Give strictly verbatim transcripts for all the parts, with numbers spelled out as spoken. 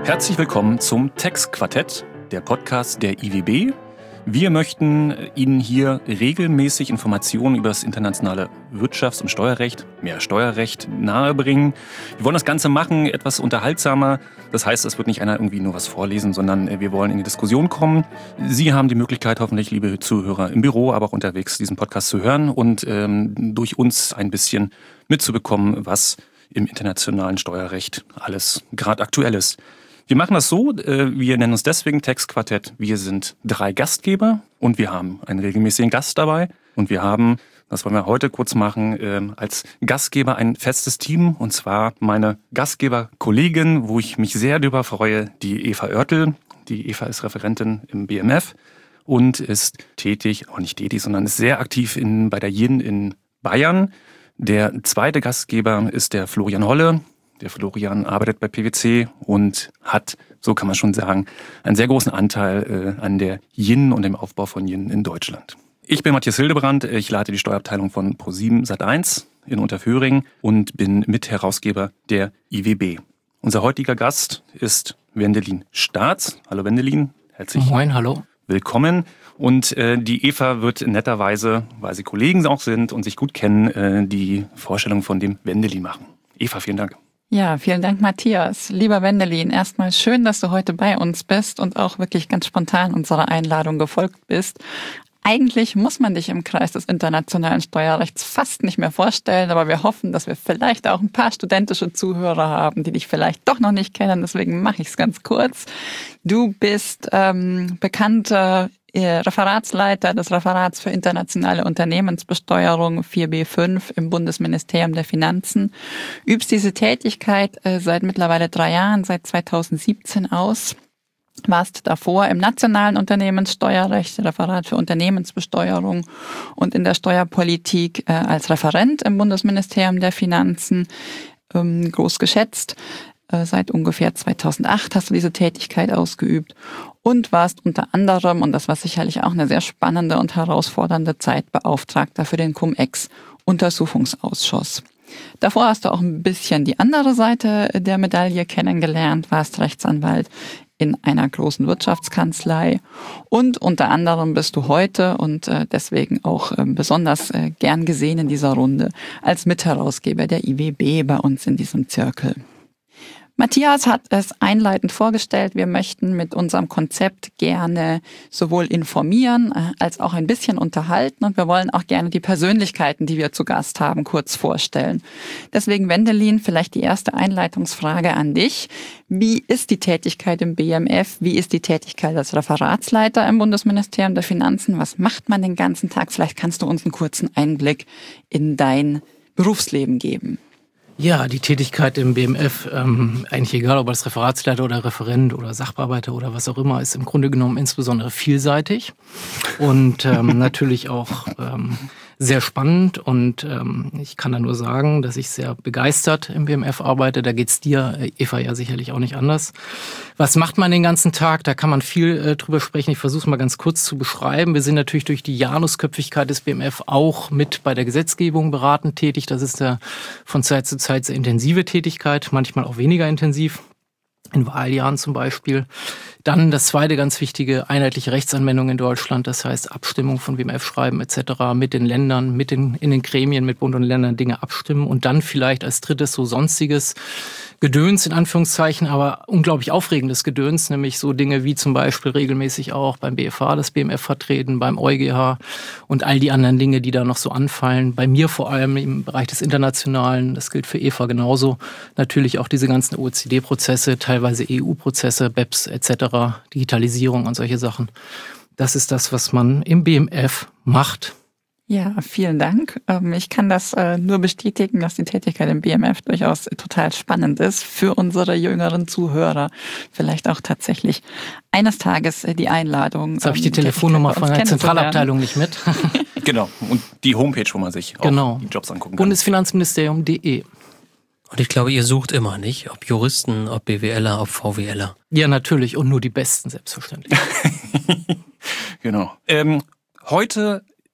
Herzlich willkommen zum Textquartett, der Podcast der I W B. Wir möchten Ihnen hier regelmäßig Informationen über das internationale Wirtschafts- und Steuerrecht, mehr Steuerrecht, nahebringen. Wir wollen das Ganze machen, etwas unterhaltsamer. Das heißt, es wird nicht einer irgendwie nur was vorlesen, sondern wir wollen in die Diskussion kommen. Sie haben die Möglichkeit, hoffentlich, liebe Zuhörer, im Büro, aber auch unterwegs, diesen Podcast zu hören und ähm, durch uns ein bisschen mitzubekommen, was im internationalen Steuerrecht alles gerade aktuell ist. Wir machen das so, wir nennen uns deswegen Textquartett. Wir sind drei Gastgeber und wir haben einen regelmäßigen Gast dabei. Und wir haben, das wollen wir heute kurz machen, als Gastgeber ein festes Team. Und zwar meine Gastgeberkollegin, wo ich mich sehr darüber freue, die Eva Oertel. Die Eva ist Referentin im B M F und ist tätig, auch nicht tätig, sondern ist sehr aktiv in, bei der J I N in Bayern. Der zweite Gastgeber ist der Florian Holle. Der Florian arbeitet bei P W C und hat, so kann man schon sagen, einen sehr großen Anteil äh, an der J I N und dem Aufbau von J I N in Deutschland. Ich bin Matthias Hildebrand, ich leite die Steuerabteilung von ProSieben Sat eins in Unterföhring und bin Mitherausgeber der I W B. Unser heutiger Gast ist Wendelin Staats. Hallo Wendelin, herzlich Moin, hallo. Willkommen. Und äh, die Eva wird netterweise, weil sie Kollegen auch sind und sich gut kennen, äh, die Vorstellung von dem Wendelin machen. Eva, vielen Dank. Ja, vielen Dank, Matthias. Lieber Wendelin, erstmal schön, dass du heute bei uns bist und auch wirklich ganz spontan unserer Einladung gefolgt bist. Eigentlich muss man dich im Kreis des internationalen Steuerrechts fast nicht mehr vorstellen, aber wir hoffen, dass wir vielleicht auch ein paar studentische Zuhörer haben, die dich vielleicht doch noch nicht kennen. Deswegen mache ich es ganz kurz. Du bist ähm, bekannter Referatsleiter des Referats für internationale Unternehmensbesteuerung vier b fünf im Bundesministerium der Finanzen, übst diese Tätigkeit äh, seit mittlerweile drei Jahren, seit zweitausendsiebzehn aus, warst davor im nationalen Unternehmenssteuerrecht, Referat für Unternehmensbesteuerung und in der Steuerpolitik äh, als Referent im Bundesministerium der Finanzen ähm, groß geschätzt. Seit ungefähr zweitausendacht hast du diese Tätigkeit ausgeübt und warst unter anderem, und das war sicherlich auch eine sehr spannende und herausfordernde Zeit, Beauftragter für den Cum-Ex-Untersuchungsausschuss. Davor hast du auch ein bisschen die andere Seite der Medaille kennengelernt, warst Rechtsanwalt in einer großen Wirtschaftskanzlei und unter anderem bist du heute und deswegen auch besonders gern gesehen in dieser Runde als Mitherausgeber der I W B bei uns in diesem Zirkel. Matthias hat es einleitend vorgestellt, wir möchten mit unserem Konzept gerne sowohl informieren als auch ein bisschen unterhalten und wir wollen auch gerne die Persönlichkeiten, die wir zu Gast haben, kurz vorstellen. Deswegen, Wendelin, vielleicht die erste Einleitungsfrage an dich. Wie ist die Tätigkeit im B M F? Wie ist die Tätigkeit als Referatsleiter im Bundesministerium der Finanzen? Was macht man den ganzen Tag? Vielleicht kannst du uns einen kurzen Einblick in dein Berufsleben geben. Ja, die Tätigkeit im B M F, ähm, eigentlich egal, ob als Referatsleiter oder Referent oder Sachbearbeiter oder was auch immer, ist im Grunde genommen insbesondere vielseitig und ähm, natürlich auch ähm, sehr spannend. Und ähm, ich kann da nur sagen, dass ich sehr begeistert im B M F arbeite. Da geht's dir, Eva, ja sicherlich auch nicht anders. Was macht man den ganzen Tag? Da kann man viel äh, drüber sprechen. Ich versuche es mal ganz kurz zu beschreiben. Wir sind natürlich durch die Janusköpfigkeit des B M F auch mit bei der Gesetzgebung beratend tätig. Das ist ja von Zeit zu Zeit sehr intensive Tätigkeit, manchmal auch weniger intensiv. In Wahljahren zum Beispiel. Dann das zweite ganz wichtige, einheitliche Rechtsanwendung in Deutschland, das heißt Abstimmung von W M F-Schreiben et cetera mit den Ländern, mit den, in den Gremien, mit Bund und Ländern Dinge abstimmen und dann vielleicht als drittes so sonstiges Gedöns in Anführungszeichen, aber unglaublich aufregendes Gedöns, nämlich so Dinge wie zum Beispiel regelmäßig auch beim B F H das B M F vertreten, beim EuGH und all die anderen Dinge, die da noch so anfallen. Bei mir vor allem im Bereich des Internationalen, das gilt für Eva genauso, natürlich auch diese ganzen O E C D-Prozesse, teilweise E U-Prozesse, B E P S et cetera, Digitalisierung und solche Sachen. Das ist das, was man im B M F macht. Ja, vielen Dank. Ich kann das nur bestätigen, dass die Tätigkeit im B M F durchaus total spannend ist für unsere jüngeren Zuhörer. Vielleicht auch tatsächlich eines Tages die Einladung. Jetzt habe ich die Telefonnummer von der Zentralabteilung nicht mit. Genau, und die Homepage, wo man sich genau. auch die Jobs angucken kann. Bundesfinanzministerium punkt de. Und ich glaube, ihr sucht immer, nicht? Ob Juristen, ob BWLer, ob VWLer. Ja, natürlich. Und nur die Besten, selbstverständlich. Genau. Ähm, heute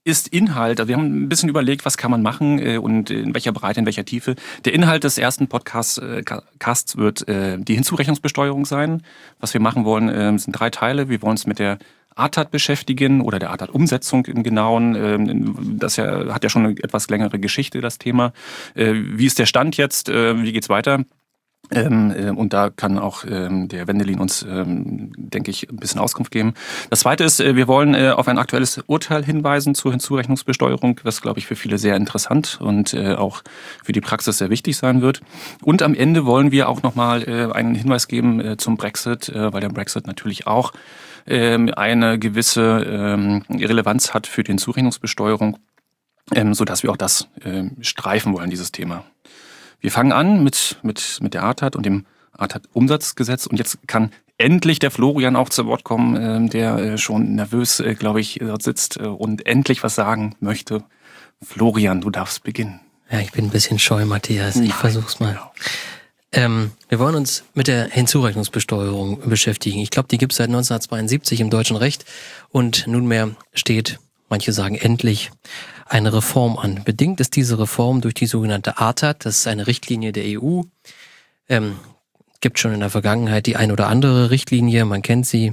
ist Inhalt, also wir haben ein bisschen überlegt, was kann man machen äh, und in welcher Breite, in welcher Tiefe. Der Inhalt des ersten Podcasts äh, Casts wird äh, die Hinzurechnungsbesteuerung sein. Was wir machen wollen, äh, sind drei Teile. Wir wollen uns mit der A T A T beschäftigen oder der A T A T-Umsetzung im Genauen. Ähm, das ja, hat ja schon eine etwas längere Geschichte, das Thema. Äh, wie ist der Stand jetzt? Äh, wie geht's weiter? Ähm, äh, und da kann auch ähm, der Wendelin uns, ähm, denke ich, ein bisschen Auskunft geben. Das Zweite ist, äh, wir wollen äh, auf ein aktuelles Urteil hinweisen zur Hinzurechnungsbesteuerung, was, glaube ich, für viele sehr interessant und äh, auch für die Praxis sehr wichtig sein wird. Und am Ende wollen wir auch nochmal äh, einen Hinweis geben äh, zum Brexit, äh, weil der Brexit natürlich auch ähm, eine gewisse ähm, Relevanz hat für die Hinzurechnungsbesteuerung, ähm, sodass wir auch das äh, streifen wollen, dieses Thema. Wir fangen an mit, mit, mit der A T A T und dem A T A T-Umsatzgesetz. Und jetzt kann endlich der Florian auch zu Wort kommen, äh, der äh, schon nervös, äh, glaube ich, dort sitzt äh, und endlich was sagen möchte. Florian, du darfst beginnen. Ja, ich bin ein bisschen scheu, Matthias. Ich versuch's mal. Genau. Ähm, wir wollen uns mit der Hinzurechnungsbesteuerung beschäftigen. Ich glaube, die gibt es seit neunzehnhundertzweiundsiebzig im deutschen Recht. Und nunmehr steht, manche sagen endlich, eine Reform an. Bedingt ist diese Reform durch die sogenannte A T A T, das ist eine Richtlinie der E U. Ähm, gibt schon in der Vergangenheit die ein oder andere Richtlinie, man kennt sie.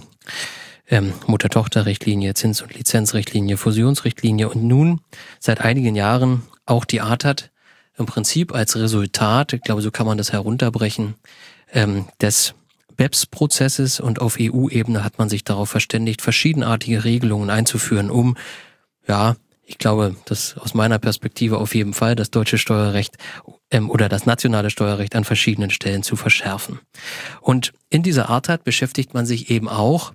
Ähm, Mutter-Tochter-Richtlinie, Zins- und Lizenzrichtlinie, Fusionsrichtlinie und nun seit einigen Jahren auch die A T A T im Prinzip als Resultat, ich glaube, so kann man das herunterbrechen, ähm, des B E P S-Prozesses, und auf E U-Ebene hat man sich darauf verständigt, verschiedenartige Regelungen einzuführen, um, ja, ich glaube, dass aus meiner Perspektive auf jeden Fall das deutsche Steuerrecht ähm, oder das nationale Steuerrecht an verschiedenen Stellen zu verschärfen. Und in dieser A T A T beschäftigt man sich eben auch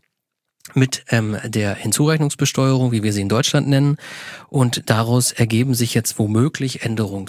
mit ähm, der Hinzurechnungsbesteuerung, wie wir sie in Deutschland nennen. Und daraus ergeben sich jetzt womöglich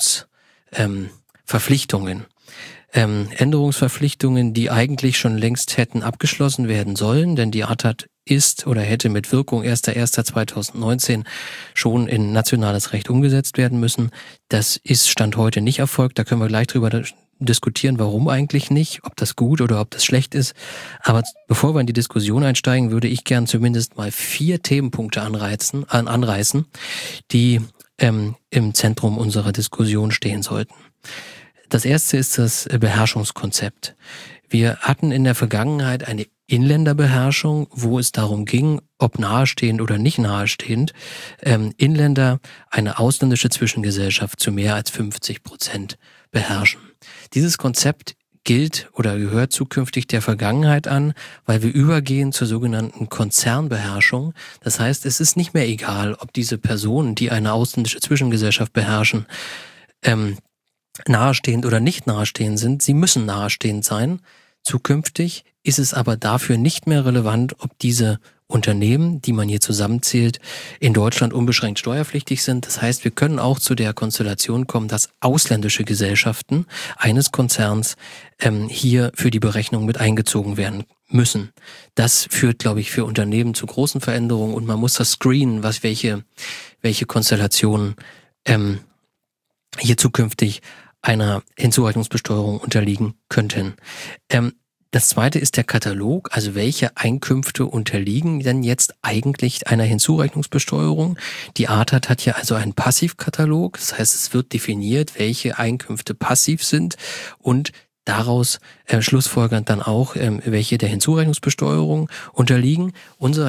Änderungsverpflichtungen. Ähm, ähm, Änderungsverpflichtungen, die eigentlich schon längst hätten abgeschlossen werden sollen, denn die A T A T ist oder hätte mit Wirkung erster erster zweitausendneunzehn schon in nationales Recht umgesetzt werden müssen. Das ist Stand heute nicht erfolgt. Da können wir gleich drüber diskutieren, warum eigentlich nicht, ob das gut oder ob das schlecht ist. Aber bevor wir in die Diskussion einsteigen, würde ich gern zumindest mal vier Themenpunkte anreizen, an, anreißen, die ähm, im Zentrum unserer Diskussion stehen sollten. Das erste ist das Beherrschungskonzept. Wir hatten in der Vergangenheit eine Inländerbeherrschung, wo es darum ging, ob nahestehend oder nicht nahestehend, ähm, Inländer eine ausländische Zwischengesellschaft zu mehr als fünfzig Prozent beherrschen. Dieses Konzept gilt oder gehört zukünftig der Vergangenheit an, weil wir übergehen zur sogenannten Konzernbeherrschung. Das heißt, es ist nicht mehr egal, ob diese Personen, die eine ausländische Zwischengesellschaft beherrschen, ähm, nahestehend oder nicht nahestehend sind. Sie müssen nahestehend sein. Zukünftig ist es aber dafür nicht mehr relevant, ob diese Unternehmen, die man hier zusammenzählt, in Deutschland unbeschränkt steuerpflichtig sind. Das heißt, wir können auch zu der Konstellation kommen, dass ausländische Gesellschaften eines Konzerns ähm, hier für die Berechnung mit eingezogen werden müssen. Das führt, glaube ich, für Unternehmen zu großen Veränderungen, und man muss das screenen, was welche welche Konstellationen ähm, hier zukünftig einer Hinzurechnungsbesteuerung unterliegen könnten. Ähm, das zweite ist der Katalog, also welche Einkünfte unterliegen denn jetzt eigentlich einer Hinzurechnungsbesteuerung? Die A T A T hat ja also einen Passivkatalog, das heißt, es wird definiert, welche Einkünfte passiv sind, und daraus äh, schlussfolgernd dann auch, ähm, welche der Hinzurechnungsbesteuerung unterliegen. Unser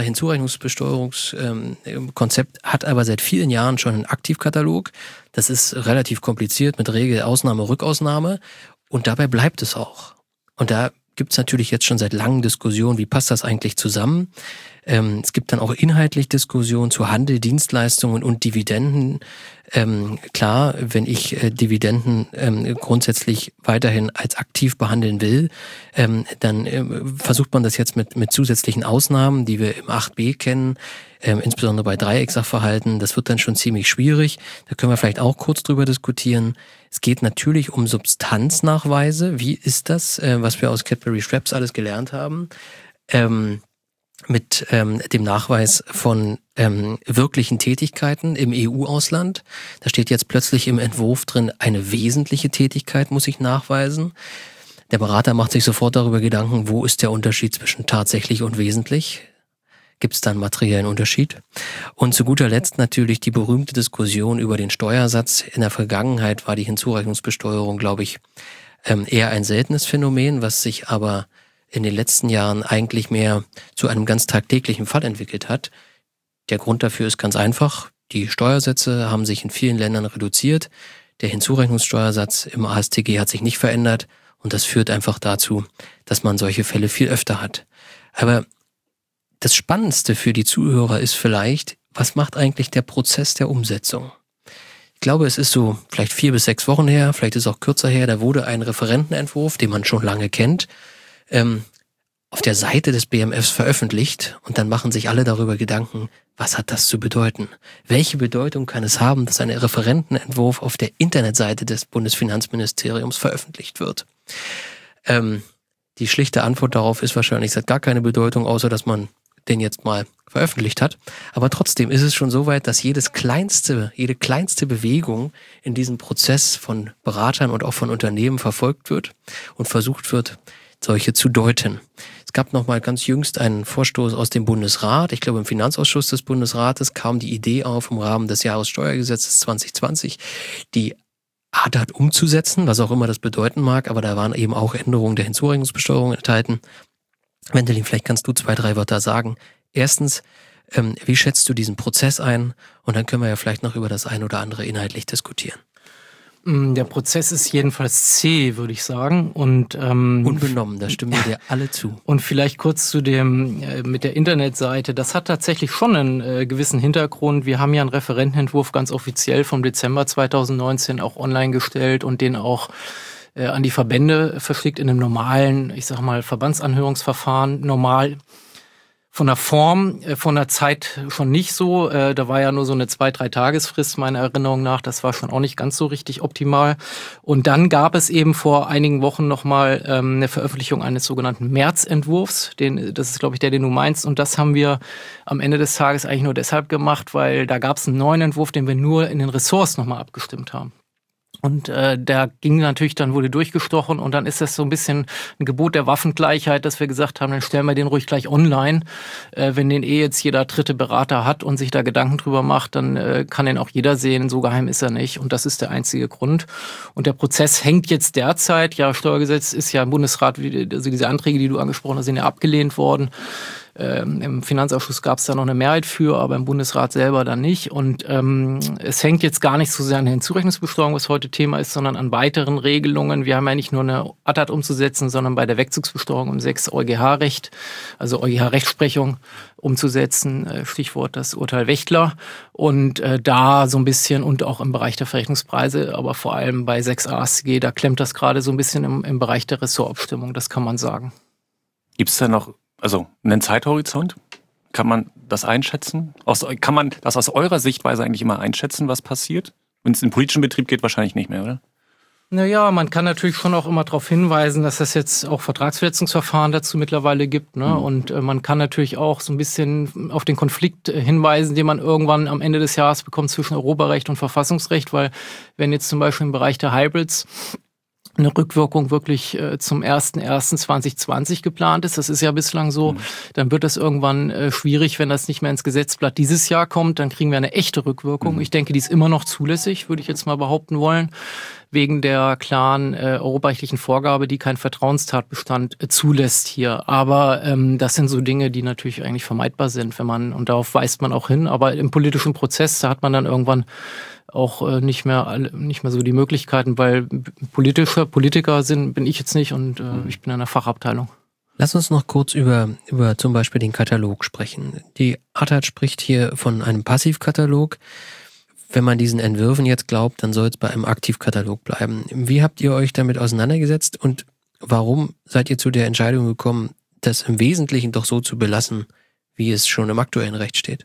Hinzurechnungsbesteuerungskonzept ähm, hat aber seit vielen Jahren schon einen Aktivkatalog. Das ist relativ kompliziert mit Regel, Ausnahme, Rückausnahme, und dabei bleibt es auch. Und da gibt es natürlich jetzt schon seit langen Diskussionen, wie passt das eigentlich zusammen? Ähm, es gibt dann auch inhaltlich Diskussionen zu Handel, Dienstleistungen und Dividenden. Ähm, klar, wenn ich äh, Dividenden ähm, grundsätzlich weiterhin als aktiv behandeln will, ähm, dann äh, versucht man das jetzt mit, mit zusätzlichen Ausnahmen, die wir im acht b kennen, ähm, insbesondere bei Dreiecksachverhalten. Das wird dann schon ziemlich schwierig. Da können wir vielleicht auch kurz drüber diskutieren. Es geht natürlich um Substanznachweise. Wie ist das, äh, was wir aus Cadbury-Schweppes alles gelernt haben? Ähm, mit ähm, dem Nachweis von ähm, wirklichen Tätigkeiten im E U-Ausland. Da steht jetzt plötzlich im Entwurf drin, eine wesentliche Tätigkeit muss ich nachweisen. Der Berater macht sich sofort darüber Gedanken, wo ist der Unterschied zwischen tatsächlich und wesentlich? gibt es da einen materiellen Unterschied. Und zu guter Letzt natürlich die berühmte Diskussion über den Steuersatz. In der Vergangenheit war die Hinzurechnungsbesteuerung, glaube ich, eher ein seltenes Phänomen, was sich aber in den letzten Jahren eigentlich mehr zu einem ganz tagtäglichen Fall entwickelt hat. Der Grund dafür ist ganz einfach. Die Steuersätze haben sich in vielen Ländern reduziert. Der Hinzurechnungssteuersatz im A S T G hat sich nicht verändert und das führt einfach dazu, dass man solche Fälle viel öfter hat. Aber das Spannendste für die Zuhörer ist vielleicht, was macht eigentlich der Prozess der Umsetzung? Ich glaube, es ist so vielleicht vier bis sechs Wochen her, vielleicht ist es auch kürzer her, da wurde ein Referentenentwurf, den man schon lange kennt, ähm, auf der Seite des B M Fs veröffentlicht und dann machen sich alle darüber Gedanken, was hat das zu bedeuten? Welche Bedeutung kann es haben, dass ein Referentenentwurf auf der Internetseite des Bundesfinanzministeriums veröffentlicht wird? Ähm, die schlichte Antwort darauf ist wahrscheinlich, es hat gar keine Bedeutung, außer dass man den jetzt mal veröffentlicht hat. Aber trotzdem ist es schon so weit, dass jedes kleinste, jede kleinste Bewegung in diesem Prozess von Beratern und auch von Unternehmen verfolgt wird und versucht wird, solche zu deuten. Es gab noch mal ganz jüngst einen Vorstoß aus dem Bundesrat. Ich glaube, im Finanzausschuss des Bundesrates kam die Idee auf, im Rahmen des Jahressteuergesetzes zwanzig zwanzig die A D A T umzusetzen, was auch immer das bedeuten mag. Aber da waren eben auch Änderungen der Hinzurechnungsbesteuerung enthalten. Wendelin, vielleicht kannst du zwei, drei Wörter sagen. Erstens, ähm, wie schätzt du diesen Prozess ein? Und dann können wir ja vielleicht noch über das ein oder andere inhaltlich diskutieren. Der Prozess ist jedenfalls zäh, würde ich sagen. Und, ähm, unbenommen, da stimmen wir dir alle zu. Und vielleicht kurz zu dem äh, mit der Internetseite. Das hat tatsächlich schon einen äh, gewissen Hintergrund. Wir haben ja einen Referentenentwurf ganz offiziell vom Dezember zweitausendneunzehn auch online gestellt und den auch äh, an die Verbände verschickt in einem normalen, ich sag mal, Verbandsanhörungsverfahren. Normal von der Form, von der Zeit schon nicht so. Da war ja nur so eine zwei-, drei Tagesfrist meiner Erinnerung nach. Das war schon auch nicht ganz so richtig optimal. Und dann gab es eben vor einigen Wochen nochmal ähm, eine Veröffentlichung eines sogenannten Märzentwurfs. Den, das ist, glaube ich, der, den du meinst. Und das haben wir am Ende des Tages eigentlich nur deshalb gemacht, weil da gab es einen neuen Entwurf, den wir nur in den Ressorts nochmal abgestimmt haben. Und äh, der ging natürlich, dann wurde durchgestochen und dann ist das so ein bisschen ein Gebot der Waffengleichheit, dass wir gesagt haben, dann stellen wir den ruhig gleich online. Äh, wenn den eh jetzt jeder dritte Berater hat und sich da Gedanken drüber macht, dann äh, kann den auch jeder sehen, so geheim ist er nicht und das ist der einzige Grund. Und der Prozess hängt jetzt derzeit, ja, Steuergesetz ist ja im Bundesrat, also diese Anträge, die du angesprochen hast, sind ja abgelehnt worden. Ähm, Im Finanzausschuss gab es da noch eine Mehrheit für, aber im Bundesrat selber dann nicht. Und ähm, es hängt jetzt gar nicht so sehr an der Hinzurechnungsbesteuerung, was heute Thema ist, sondern an weiteren Regelungen. Wir haben ja nicht nur eine A D A T umzusetzen, sondern bei der Wegzugsbesteuerung um sechs EuGH-Recht, also EuGH-Rechtsprechung umzusetzen, Stichwort das Urteil Wächtler. Und äh, da so ein bisschen und auch im Bereich der Verrechnungspreise, aber vor allem bei sechs A S G, da klemmt das gerade so ein bisschen im, im Bereich der Ressortabstimmung, das kann man sagen. Gibt es da noch Also einen Zeithorizont? Kann man das einschätzen? Aus, kann man das aus eurer Sichtweise eigentlich immer einschätzen, was passiert? Wenn es in den politischen Betrieb geht, wahrscheinlich nicht mehr, oder? Naja, man kann natürlich schon auch immer darauf hinweisen, dass es jetzt auch Vertragsverletzungsverfahren dazu mittlerweile gibt. Ne? Mhm. Und äh, man kann natürlich auch so ein bisschen auf den Konflikt äh, hinweisen, den man irgendwann am Ende des Jahres bekommt zwischen Europarecht und Verfassungsrecht. Weil wenn jetzt zum Beispiel im Bereich der Hybrids eine Rückwirkung wirklich äh, zum ersten ersten zweitausendzwanzig geplant ist, das ist ja bislang so, mhm. dann wird das irgendwann äh, schwierig, wenn das nicht mehr ins Gesetzblatt dieses Jahr kommt, dann kriegen wir eine echte Rückwirkung. Mhm. Ich denke, die ist immer noch zulässig, würde ich jetzt mal behaupten wollen, wegen der klaren äh, europarechtlichen Vorgabe, die keinen Vertrauenstatbestand äh, zulässt hier. Aber ähm, das sind so Dinge, die natürlich eigentlich vermeidbar sind, wenn man, und darauf weist man auch hin, aber im politischen Prozess, da hat man dann irgendwann auch äh, nicht mehr nicht mehr so die Möglichkeiten, weil politische Politiker sind, bin ich jetzt nicht und äh, ich bin in der Fachabteilung. Lass uns noch kurz über, über zum Beispiel den Katalog sprechen. Die A D A T spricht hier von einem Passivkatalog. Wenn man diesen Entwürfen jetzt glaubt, dann soll es bei einem Aktivkatalog bleiben. Wie habt ihr euch damit auseinandergesetzt und warum seid ihr zu der Entscheidung gekommen, das im Wesentlichen doch so zu belassen, wie es schon im aktuellen Recht steht?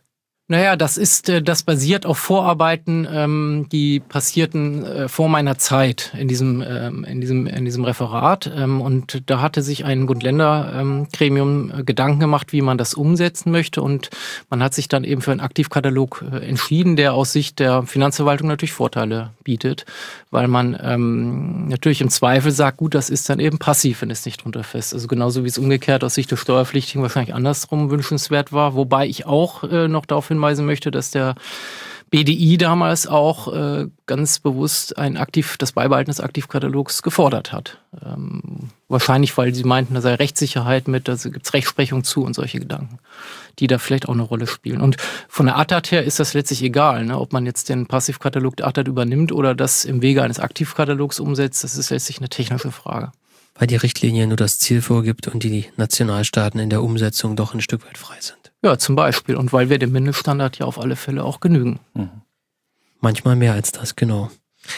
Naja, das ist, das basiert auf Vorarbeiten, ähm, die passierten äh, vor meiner Zeit in diesem, ähm, in diesem, in diesem Referat. Ähm, und da hatte sich ein Bund-Länder-Gremium ähm, Gedanken gemacht, wie man das umsetzen möchte. Und man hat sich dann eben für einen Aktivkatalog äh, entschieden, der aus Sicht der Finanzverwaltung natürlich Vorteile bietet, weil man ähm, natürlich im Zweifel sagt, gut, das ist dann eben passiv, wenn es nicht drunter fest. Also genauso wie es umgekehrt aus Sicht der Steuerpflichtigen wahrscheinlich andersrum wünschenswert war, wobei ich auch äh, noch darauf hinweisen möchte, dass der B D I damals auch äh, ganz bewusst ein Aktiv, das Beibehalten des Aktivkatalogs gefordert hat. Ähm, wahrscheinlich, weil sie meinten, da sei Rechtssicherheit mit, da gibt es Rechtsprechung zu und solche Gedanken, die da vielleicht auch eine Rolle spielen. Und von der A T A T her ist das letztlich egal, ne? Ob man jetzt den Passivkatalog der A T A T übernimmt oder das im Wege eines Aktivkatalogs umsetzt, das ist letztlich eine technische Frage. Weil die Richtlinie nur das Ziel vorgibt und die Nationalstaaten in der Umsetzung doch ein Stück weit frei sind. Ja, zum Beispiel. Und weil wir dem Mindeststandard ja auf alle Fälle auch genügen. Mhm. Manchmal mehr als das, genau.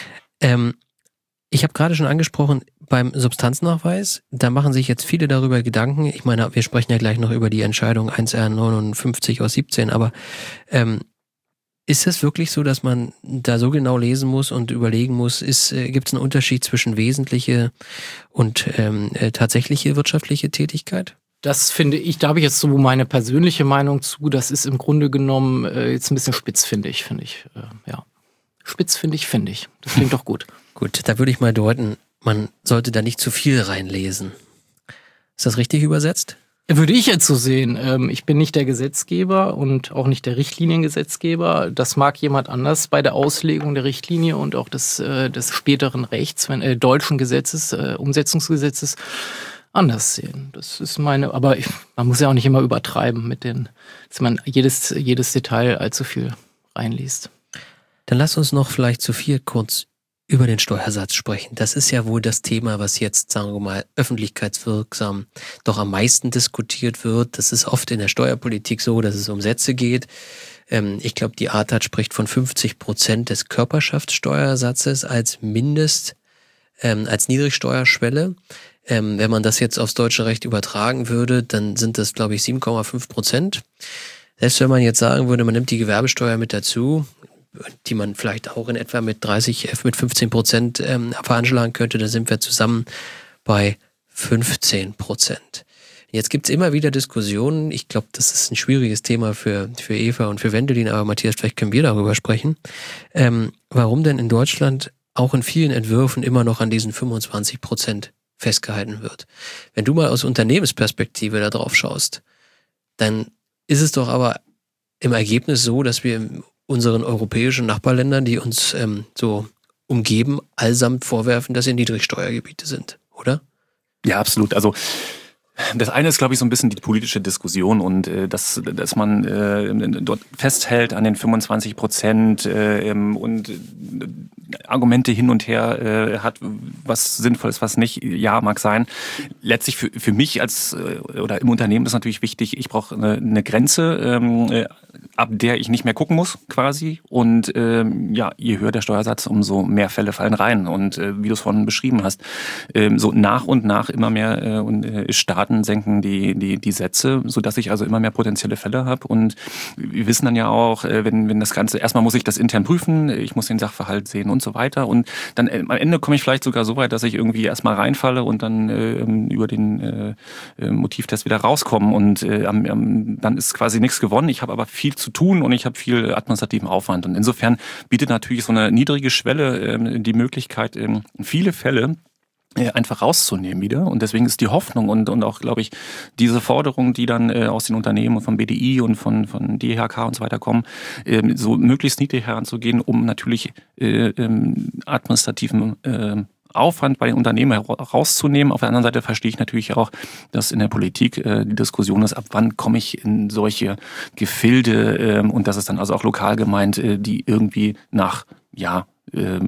Ähm, ich habe gerade schon angesprochen, beim Substanznachweis, da machen sich jetzt viele darüber Gedanken. Ich meine, wir sprechen ja gleich noch über die Entscheidung eins R neunundfünfzig aus siebzehn, aber ähm, ist es wirklich so, dass man da so genau lesen muss und überlegen muss, ist, äh, gibt es einen Unterschied zwischen wesentliche und ähm, äh, tatsächliche wirtschaftliche Tätigkeit? Das finde ich, da habe ich jetzt so meine persönliche Meinung zu, das ist im Grunde genommen äh, jetzt ein bisschen spitz, finde ich, finde ich, äh, ja. Spitz finde ich, finde ich. Das klingt doch gut. Gut, da würde ich mal deuten, man sollte da nicht zu viel reinlesen. Ist das richtig übersetzt? Würde ich jetzt so sehen. Ähm, ich bin nicht der Gesetzgeber und auch nicht der Richtliniengesetzgeber. Das mag jemand anders bei der Auslegung der Richtlinie und auch des, äh, des späteren Rechts, wenn, äh, deutschen Gesetzes, äh, Umsetzungsgesetzes anders sehen. Das ist meine, aber ich, man muss ja auch nicht immer übertreiben mit den, dass man jedes, jedes Detail allzu viel reinliest. Dann lass uns noch vielleicht zu viel kurz über den Steuersatz sprechen. Das ist ja wohl das Thema, was jetzt, sagen wir mal, öffentlichkeitswirksam doch am meisten diskutiert wird. Das ist oft in der Steuerpolitik so, dass es um Sätze geht. Ähm, ich glaube, die A T A T spricht von fünfzig Prozent des Körperschaftssteuersatzes als Mindest, ähm, als Niedrigsteuerschwelle. Ähm, wenn man das jetzt aufs deutsche Recht übertragen würde, dann sind das, glaube ich, sieben Komma fünf Prozent. Selbst wenn man jetzt sagen würde, man nimmt die Gewerbesteuer mit dazu, die man vielleicht auch in etwa mit dreißig, mit fünfzehn Prozent ähm, veranschlagen könnte, dann sind wir zusammen bei fünfzehn Prozent. Jetzt gibt's immer wieder Diskussionen. Ich glaube, das ist ein schwieriges Thema für, für Eva und für Wendelin, aber Matthias, vielleicht können wir darüber sprechen. Ähm, warum denn in Deutschland auch in vielen Entwürfen immer noch an diesen fünfundzwanzig Prozent festgehalten wird? Wenn du mal aus Unternehmensperspektive da drauf schaust, dann ist es doch aber im Ergebnis so, dass wir in unseren europäischen Nachbarländern, die uns ähm, so umgeben, allesamt vorwerfen, dass sie Niedrigsteuergebiete sind, oder? Ja, absolut. Also das eine ist, glaube ich, so ein bisschen die politische Diskussion und äh, dass, dass man äh, dort festhält an den fünfundzwanzig Prozent äh, und äh, Argumente hin und her äh, hat, was sinnvoll ist, was nicht. Ja, mag sein. Letztlich für, für mich als äh, oder im Unternehmen ist natürlich wichtig, ich brauche eine, eine Grenze, ähm, äh, ab der ich nicht mehr gucken muss quasi. Und ähm, ja, je höher der Steuersatz, umso mehr Fälle fallen rein. Und äh, wie du es vorhin beschrieben hast, ähm, so nach und nach immer mehr äh, und, äh, Staaten senken die, die, die Sätze, sodass ich also immer mehr potenzielle Fälle habe. Und wir wissen dann ja auch, äh, wenn, wenn das Ganze, erstmal muss ich das intern prüfen, ich muss den Sachverhalt sehen und so weiter. Und dann äh, am Ende komme ich vielleicht sogar so weit, dass ich irgendwie erstmal reinfalle und dann äh, über den äh, Motivtest wieder rauskomme. Und äh, ähm, dann ist quasi nichts gewonnen. Ich habe aber viel zu tun und ich habe viel administrativen Aufwand. Und insofern bietet natürlich so eine niedrige Schwelle äh, die Möglichkeit, äh, viele Fälle einfach rauszunehmen wieder. Und deswegen ist die Hoffnung und, und auch, glaube ich, diese Forderungen, die dann äh, aus den Unternehmen und vom B D I und von, von D I H K und so weiter kommen, äh, so möglichst niedrig heranzugehen, um natürlich äh, ähm, administrativen äh, Aufwand bei den Unternehmen rauszunehmen. Auf der anderen Seite verstehe ich natürlich auch, dass in der Politik äh, die Diskussion ist, ab wann komme ich in solche Gefilde äh, und das ist dann also auch lokal gemeint, äh, die irgendwie nach, ja, äh,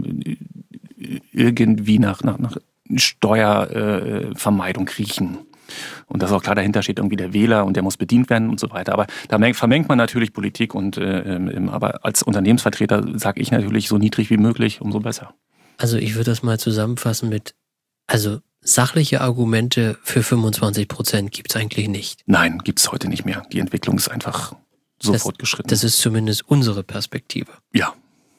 irgendwie nach, nach, nach Steuervermeidung äh, riechen. Und dass auch klar dahinter steht irgendwie der Wähler und der muss bedient werden und so weiter. Aber da vermengt man natürlich Politik und äh, aber als Unternehmensvertreter sage ich natürlich, so niedrig wie möglich, umso besser. Also ich würde das mal zusammenfassen mit, also sachliche Argumente für fünfundzwanzig Prozent gibt es eigentlich nicht. Nein, gibt es heute nicht mehr. Die Entwicklung ist einfach so das, fortgeschritten. Das ist zumindest unsere Perspektive. Ja.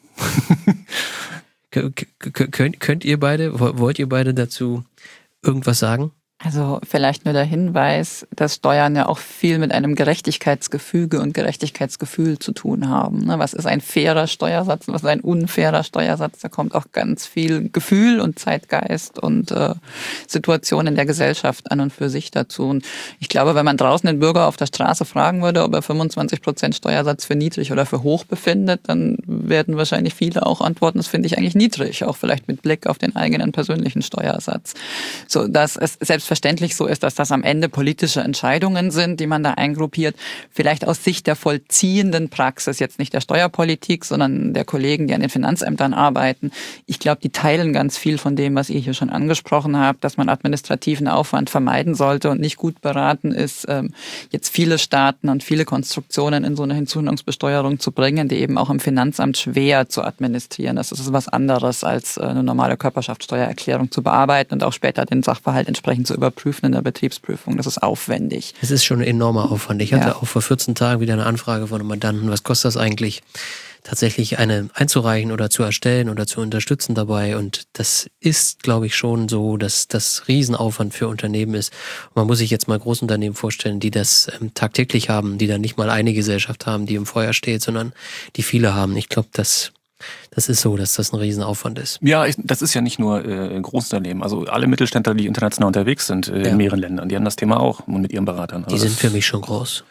Könnt, könnt ihr beide, wollt ihr beide dazu irgendwas sagen? Also vielleicht nur der Hinweis, dass Steuern ja auch viel mit einem Gerechtigkeitsgefüge und Gerechtigkeitsgefühl zu tun haben. Was ist ein fairer Steuersatz, was ist ein unfairer Steuersatz? Da kommt auch ganz viel Gefühl und Zeitgeist und äh, Situation in der Gesellschaft an und für sich dazu. Und ich glaube, wenn man draußen den Bürger auf der Straße fragen würde, ob er fünfundzwanzig Prozent Steuersatz für niedrig oder für hoch befindet, dann werden wahrscheinlich viele auch antworten, das finde ich eigentlich niedrig, auch vielleicht mit Blick auf den eigenen persönlichen Steuersatz. So, dass es selbst Verständlich so ist, dass das am Ende politische Entscheidungen sind, die man da eingruppiert. Vielleicht aus Sicht der vollziehenden Praxis, jetzt nicht der Steuerpolitik, sondern der Kollegen, die an den Finanzämtern arbeiten. Ich glaube, die teilen ganz viel von dem, was ihr hier schon angesprochen habt, dass man administrativen Aufwand vermeiden sollte und nicht gut beraten ist, jetzt viele Staaten und viele Konstruktionen in so eine Hinzufügungsbesteuerung zu bringen, die eben auch im Finanzamt schwer zu administrieren. Das ist was anderes, als eine normale Körperschaftssteuererklärung zu bearbeiten und auch später den Sachverhalt entsprechend zu überprüfen in der Betriebsprüfung. Das ist aufwendig. Es ist schon ein enormer Aufwand. Ich hatte ja. auch vor vierzehn Tagen wieder eine Anfrage von einem Mandanten. Was kostet das eigentlich, tatsächlich eine einzureichen oder zu erstellen oder zu unterstützen dabei? Und das ist, glaube ich, schon so, dass das Riesenaufwand für Unternehmen ist. Und man muss sich jetzt mal Großunternehmen vorstellen, die das ähm, tagtäglich haben, die dann nicht mal eine Gesellschaft haben, die im Feuer steht, sondern die viele haben. Ich glaube, das Das ist so, dass das ein Riesenaufwand ist. Ja, ich, das ist ja nicht nur äh, Großunternehmen. Also alle Mittelständler, die international unterwegs sind äh, ja. in mehreren Ländern, die haben das Thema auch und mit ihren Beratern. Also die sind für mich schon groß.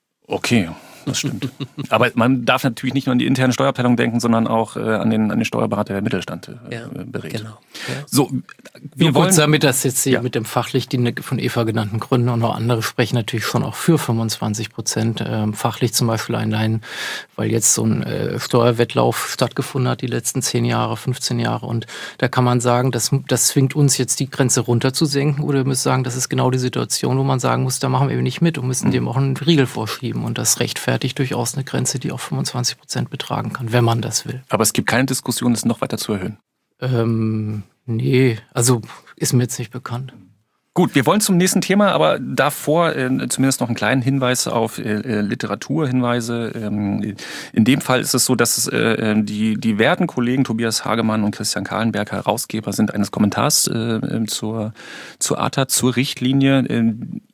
Okay, das stimmt. Aber man darf natürlich nicht nur an die interne Steuerabteilung denken, sondern auch äh, an, den, an den Steuerberater, der Mittelstand äh, ja, berät. Genau. Ja. So, wir Nur wollen, kurz damit, das jetzt hier ja. mit dem fachlich, die von Eva genannten Gründen und noch andere sprechen natürlich schon auch für fünfundzwanzig Prozent. Ähm, fachlich zum Beispiel allein, weil jetzt so ein äh, Steuerwettlauf stattgefunden hat die letzten zehn Jahre, fünfzehn Jahre. Und da kann man sagen, das, das zwingt uns jetzt die Grenze runterzusenken, oder wir müssen sagen, das ist genau die Situation, wo man sagen muss, da machen wir eben nicht mit und müssen mhm. dem auch einen Riegel vorschieben. Und das rechtfertigt durchaus eine Grenze, die auch fünfundzwanzig Prozent betragen kann, wenn man das will. Aber es gibt keine Diskussion, das noch weiter zu erhöhen. Ähm, nee, also ist mir jetzt nicht bekannt. Gut, wir wollen zum nächsten Thema, aber davor äh, zumindest noch einen kleinen Hinweis auf äh, Literaturhinweise. Ähm, in dem Fall ist es so, dass es, äh, die, die werten Kollegen Tobias Hagemann und Christian Kahlenberg Herausgeber sind eines Kommentars äh, zur, zur A T A, zur Richtlinie, äh,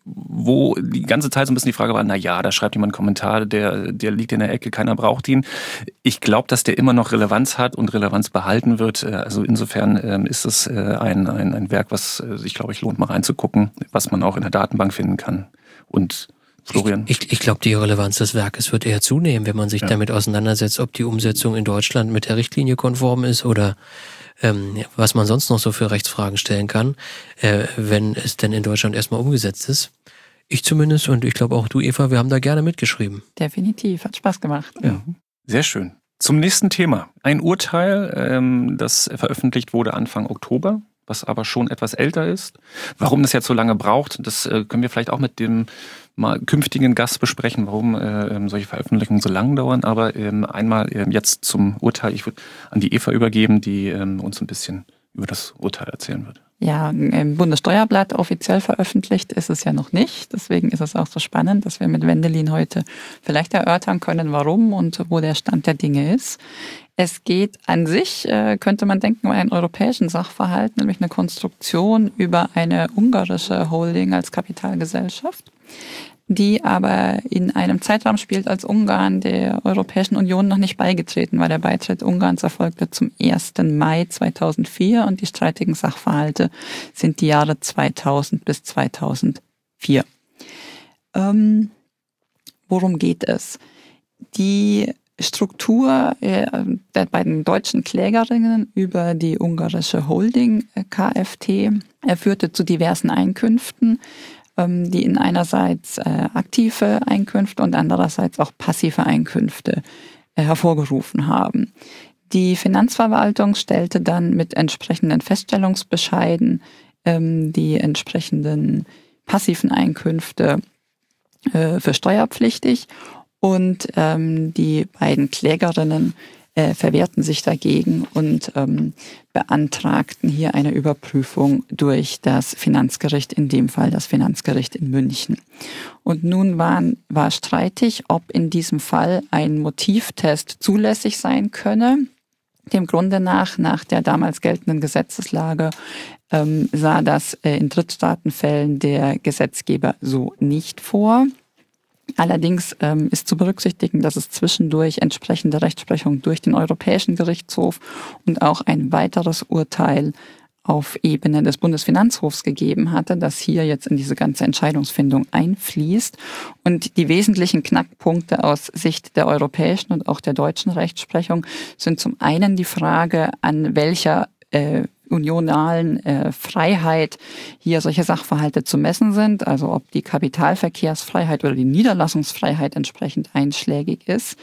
wo die ganze Zeit so ein bisschen die Frage war, na ja, da schreibt jemand einen Kommentar, der, der liegt in der Ecke, keiner braucht ihn. Ich glaube, dass der immer noch Relevanz hat und Relevanz behalten wird. Also insofern äh, ist es äh, ein, ein, ein Werk, was äh, sich, glaube ich, lohnt, mal reinzugucken, was man auch in der Datenbank finden kann. Und Florian? Ich, ich, ich glaube, die Relevanz des Werkes wird eher zunehmen, wenn man sich ja. damit auseinandersetzt, ob die Umsetzung in Deutschland mit der Richtlinie konform ist oder ähm, was man sonst noch so für Rechtsfragen stellen kann, äh, wenn es denn in Deutschland erstmal umgesetzt ist. Ich zumindest und ich glaube auch du, Eva, wir haben da gerne mitgeschrieben. Definitiv, hat Spaß gemacht. Ja. Sehr schön. Zum nächsten Thema. Ein Urteil, ähm, das veröffentlicht wurde Anfang Oktober, was aber schon etwas älter ist. Warum das jetzt so lange braucht, das äh, können wir vielleicht auch mit dem mal künftigen Gast besprechen, warum äh, solche Veröffentlichungen so lang dauern. Aber ähm, einmal äh, jetzt zum Urteil. Ich würde an die Eva übergeben, die ähm, uns ein bisschen über das Urteil erzählen wird. Ja, im Bundessteuerblatt offiziell veröffentlicht ist es ja noch nicht. Deswegen ist es auch so spannend, dass wir mit Wendelin heute vielleicht erörtern können, warum und wo der Stand der Dinge ist. Es geht an sich, könnte man denken, um einen europäischen Sachverhalt, nämlich eine Konstruktion über eine ungarische Holding als Kapitalgesellschaft, die aber in einem Zeitraum spielt, als Ungarn der Europäischen Union noch nicht beigetreten war. Der Beitritt Ungarns erfolgte zum ersten Mai zweitausendvier und die streitigen Sachverhalte sind die Jahre zweitausend bis zweitausendvier. Ähm, worum geht es? Die Struktur der beiden deutschen Klägerinnen über die ungarische Holding K F T führte zu diversen Einkünften, die in einerseits aktive Einkünfte und andererseits auch passive Einkünfte hervorgerufen haben. Die Finanzverwaltung stellte dann mit entsprechenden Feststellungsbescheiden die entsprechenden passiven Einkünfte für steuerpflichtig. Und ähm, die beiden Klägerinnen äh, verwehrten sich dagegen und ähm, beantragten hier eine Überprüfung durch das Finanzgericht, in dem Fall das Finanzgericht in München. Und nun waren, war streitig, ob in diesem Fall ein Motivtest zulässig sein könne. Dem Grunde nach, nach der damals geltenden Gesetzeslage, ähm, sah das äh, in Drittstaatenfällen der Gesetzgeber so nicht vor. Allerdings ähm, ist zu berücksichtigen, dass es zwischendurch entsprechende Rechtsprechung durch den Europäischen Gerichtshof und auch ein weiteres Urteil auf Ebene des Bundesfinanzhofs gegeben hatte, das hier jetzt in diese ganze Entscheidungsfindung einfließt. Und die wesentlichen Knackpunkte aus Sicht der europäischen und auch der deutschen Rechtsprechung sind zum einen die Frage, an welcher äh, unionalen äh, Freiheit hier solche Sachverhalte zu messen sind, also ob die Kapitalverkehrsfreiheit oder die Niederlassungsfreiheit entsprechend einschlägig ist.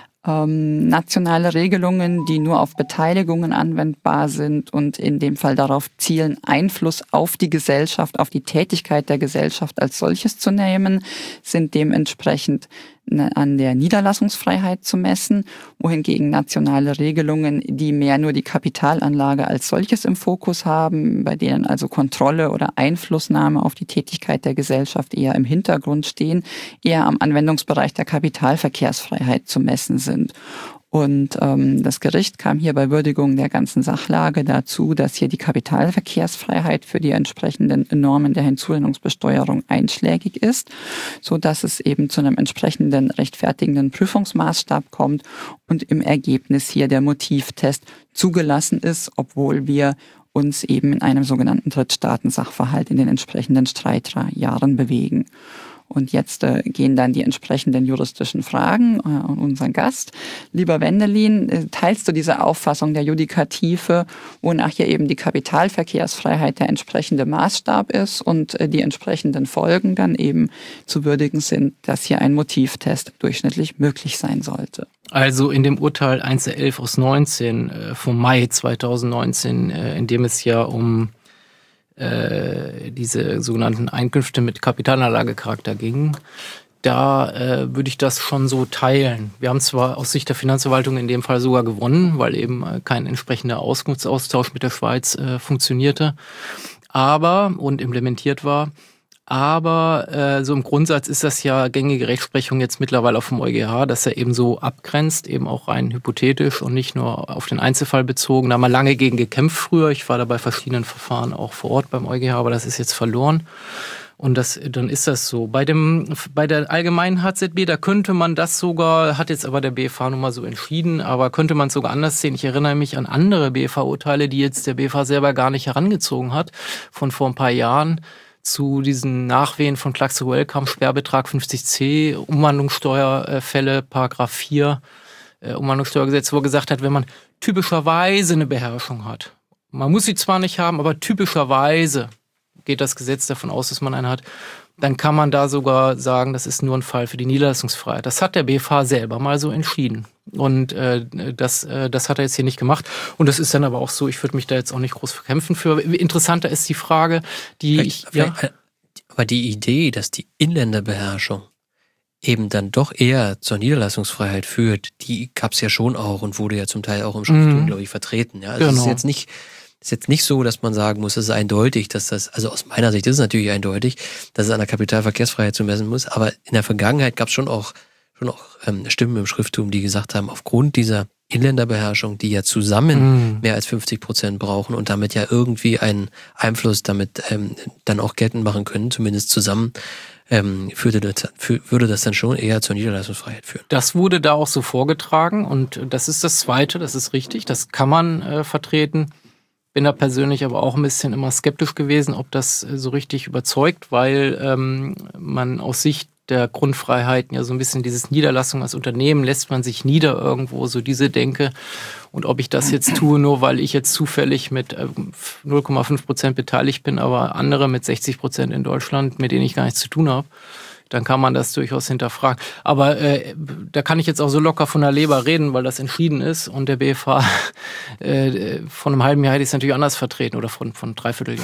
Ähm, nationale Regelungen, die nur auf Beteiligungen anwendbar sind und in dem Fall darauf zielen, Einfluss auf die Gesellschaft, auf die Tätigkeit der Gesellschaft als solches zu nehmen, sind dementsprechend an der Niederlassungsfreiheit zu messen, wohingegen nationale Regelungen, die mehr nur die Kapitalanlage als solches im Fokus haben, bei denen also Kontrolle oder Einflussnahme auf die Tätigkeit der Gesellschaft eher im Hintergrund stehen, eher am Anwendungsbereich der Kapitalverkehrsfreiheit zu messen sind. Und ähm, das Gericht kam hier bei Würdigung der ganzen Sachlage dazu, dass hier die Kapitalverkehrsfreiheit für die entsprechenden Normen der Hinzurechnungsbesteuerung einschlägig ist, so dass es eben zu einem entsprechenden rechtfertigenden Prüfungsmaßstab kommt und im Ergebnis hier der Motivtest zugelassen ist, obwohl wir uns eben in einem sogenannten Drittstaatensachverhalt in den entsprechenden Streitjahren bewegen. Und jetzt äh, gehen dann die entsprechenden juristischen Fragen äh, an unseren Gast. Lieber Wendelin, äh, teilst du diese Auffassung der Judikative, wonach hier eben die Kapitalverkehrsfreiheit der entsprechende Maßstab ist und äh, die entsprechenden Folgen dann eben zu würdigen sind, dass hier ein Motivtest durchschnittlich möglich sein sollte? Also in dem Urteil eins elf aus neunzehn äh, vom Mai zweitausendneunzehn, äh, in dem es ja um diese sogenannten Einkünfte mit Kapitalanlagecharakter ging, da äh, würde ich das schon so teilen. Wir haben zwar aus Sicht der Finanzverwaltung in dem Fall sogar gewonnen, weil eben äh, kein entsprechender Auskunftsaustausch mit der Schweiz äh, funktionierte, aber und implementiert war. Aber äh, so im Grundsatz ist das ja gängige Rechtsprechung jetzt mittlerweile auf dem EuGH, dass er eben so abgrenzt, eben auch rein hypothetisch und nicht nur auf den Einzelfall bezogen. Da haben wir lange gegen gekämpft früher. Ich war da bei verschiedenen Verfahren auch vor Ort beim EuGH, aber das ist jetzt verloren. Und das, dann ist das so. Bei dem, bei der allgemeinen H Z B, da könnte man das sogar, hat jetzt aber der B F H nun mal so entschieden, aber könnte man es sogar anders sehen. Ich erinnere mich an andere B F H-Urteile, die jetzt der B F H selber gar nicht herangezogen hat, von vor ein paar Jahren, zu diesen Nachwehen von Klagse Welcome, Sperrbetrag fünfzig c, Umwandlungssteuerfälle, Paragraph vier, äh, Umwandlungssteuergesetz, wo er gesagt hat, wenn man typischerweise eine Beherrschung hat, man muss sie zwar nicht haben, aber typischerweise geht das Gesetz davon aus, dass man eine hat, dann kann man da sogar sagen, das ist nur ein Fall für die Niederlassungsfreiheit. Das hat der B F H selber mal so entschieden. Und äh, das, äh, das hat er jetzt hier nicht gemacht. Und das ist dann aber auch so, ich würde mich da jetzt auch nicht groß verkämpfen für. Interessanter ist die Frage, die vielleicht, ich... Ja, aber die Idee, dass die Inländerbeherrschung eben dann doch eher zur Niederlassungsfreiheit führt, die gab es ja schon auch und wurde ja zum Teil auch im Schrifttum, mhm. glaube ich, vertreten. Ja, also genau. Es ist jetzt nicht... ist jetzt nicht so, dass man sagen muss, es ist eindeutig, dass das, also aus meiner Sicht ist es natürlich eindeutig, dass es an der Kapitalverkehrsfreiheit zu messen muss, aber in der Vergangenheit gab es schon auch, schon auch ähm, Stimmen im Schrifttum, die gesagt haben, aufgrund dieser Inländerbeherrschung, die ja zusammen mm. mehr als fünfzig Prozent brauchen und damit ja irgendwie einen Einfluss damit ähm, dann auch geltend machen können, zumindest zusammen, ähm, würde, das, für, würde das dann schon eher zur Niederlassungsfreiheit führen. Das wurde da auch so vorgetragen und das ist das Zweite, das ist richtig, das kann man äh, vertreten. Bin da persönlich aber auch ein bisschen immer skeptisch gewesen, ob das so richtig überzeugt, weil ähm, man aus Sicht der Grundfreiheiten ja so ein bisschen dieses Niederlassung als Unternehmen lässt man sich nieder irgendwo, so diese Denke. Und ob ich das jetzt tue, nur weil ich jetzt zufällig mit null Komma fünf Prozent beteiligt bin, aber andere mit sechzig Prozent in Deutschland, mit denen ich gar nichts zu tun habe, dann kann man das durchaus hinterfragen. Aber äh, da kann ich jetzt auch so locker von der Leber reden, weil das entschieden ist und der B F H äh, von einem halben Jahr hätte ich es natürlich anders vertreten oder von von dreiviertel Jahr.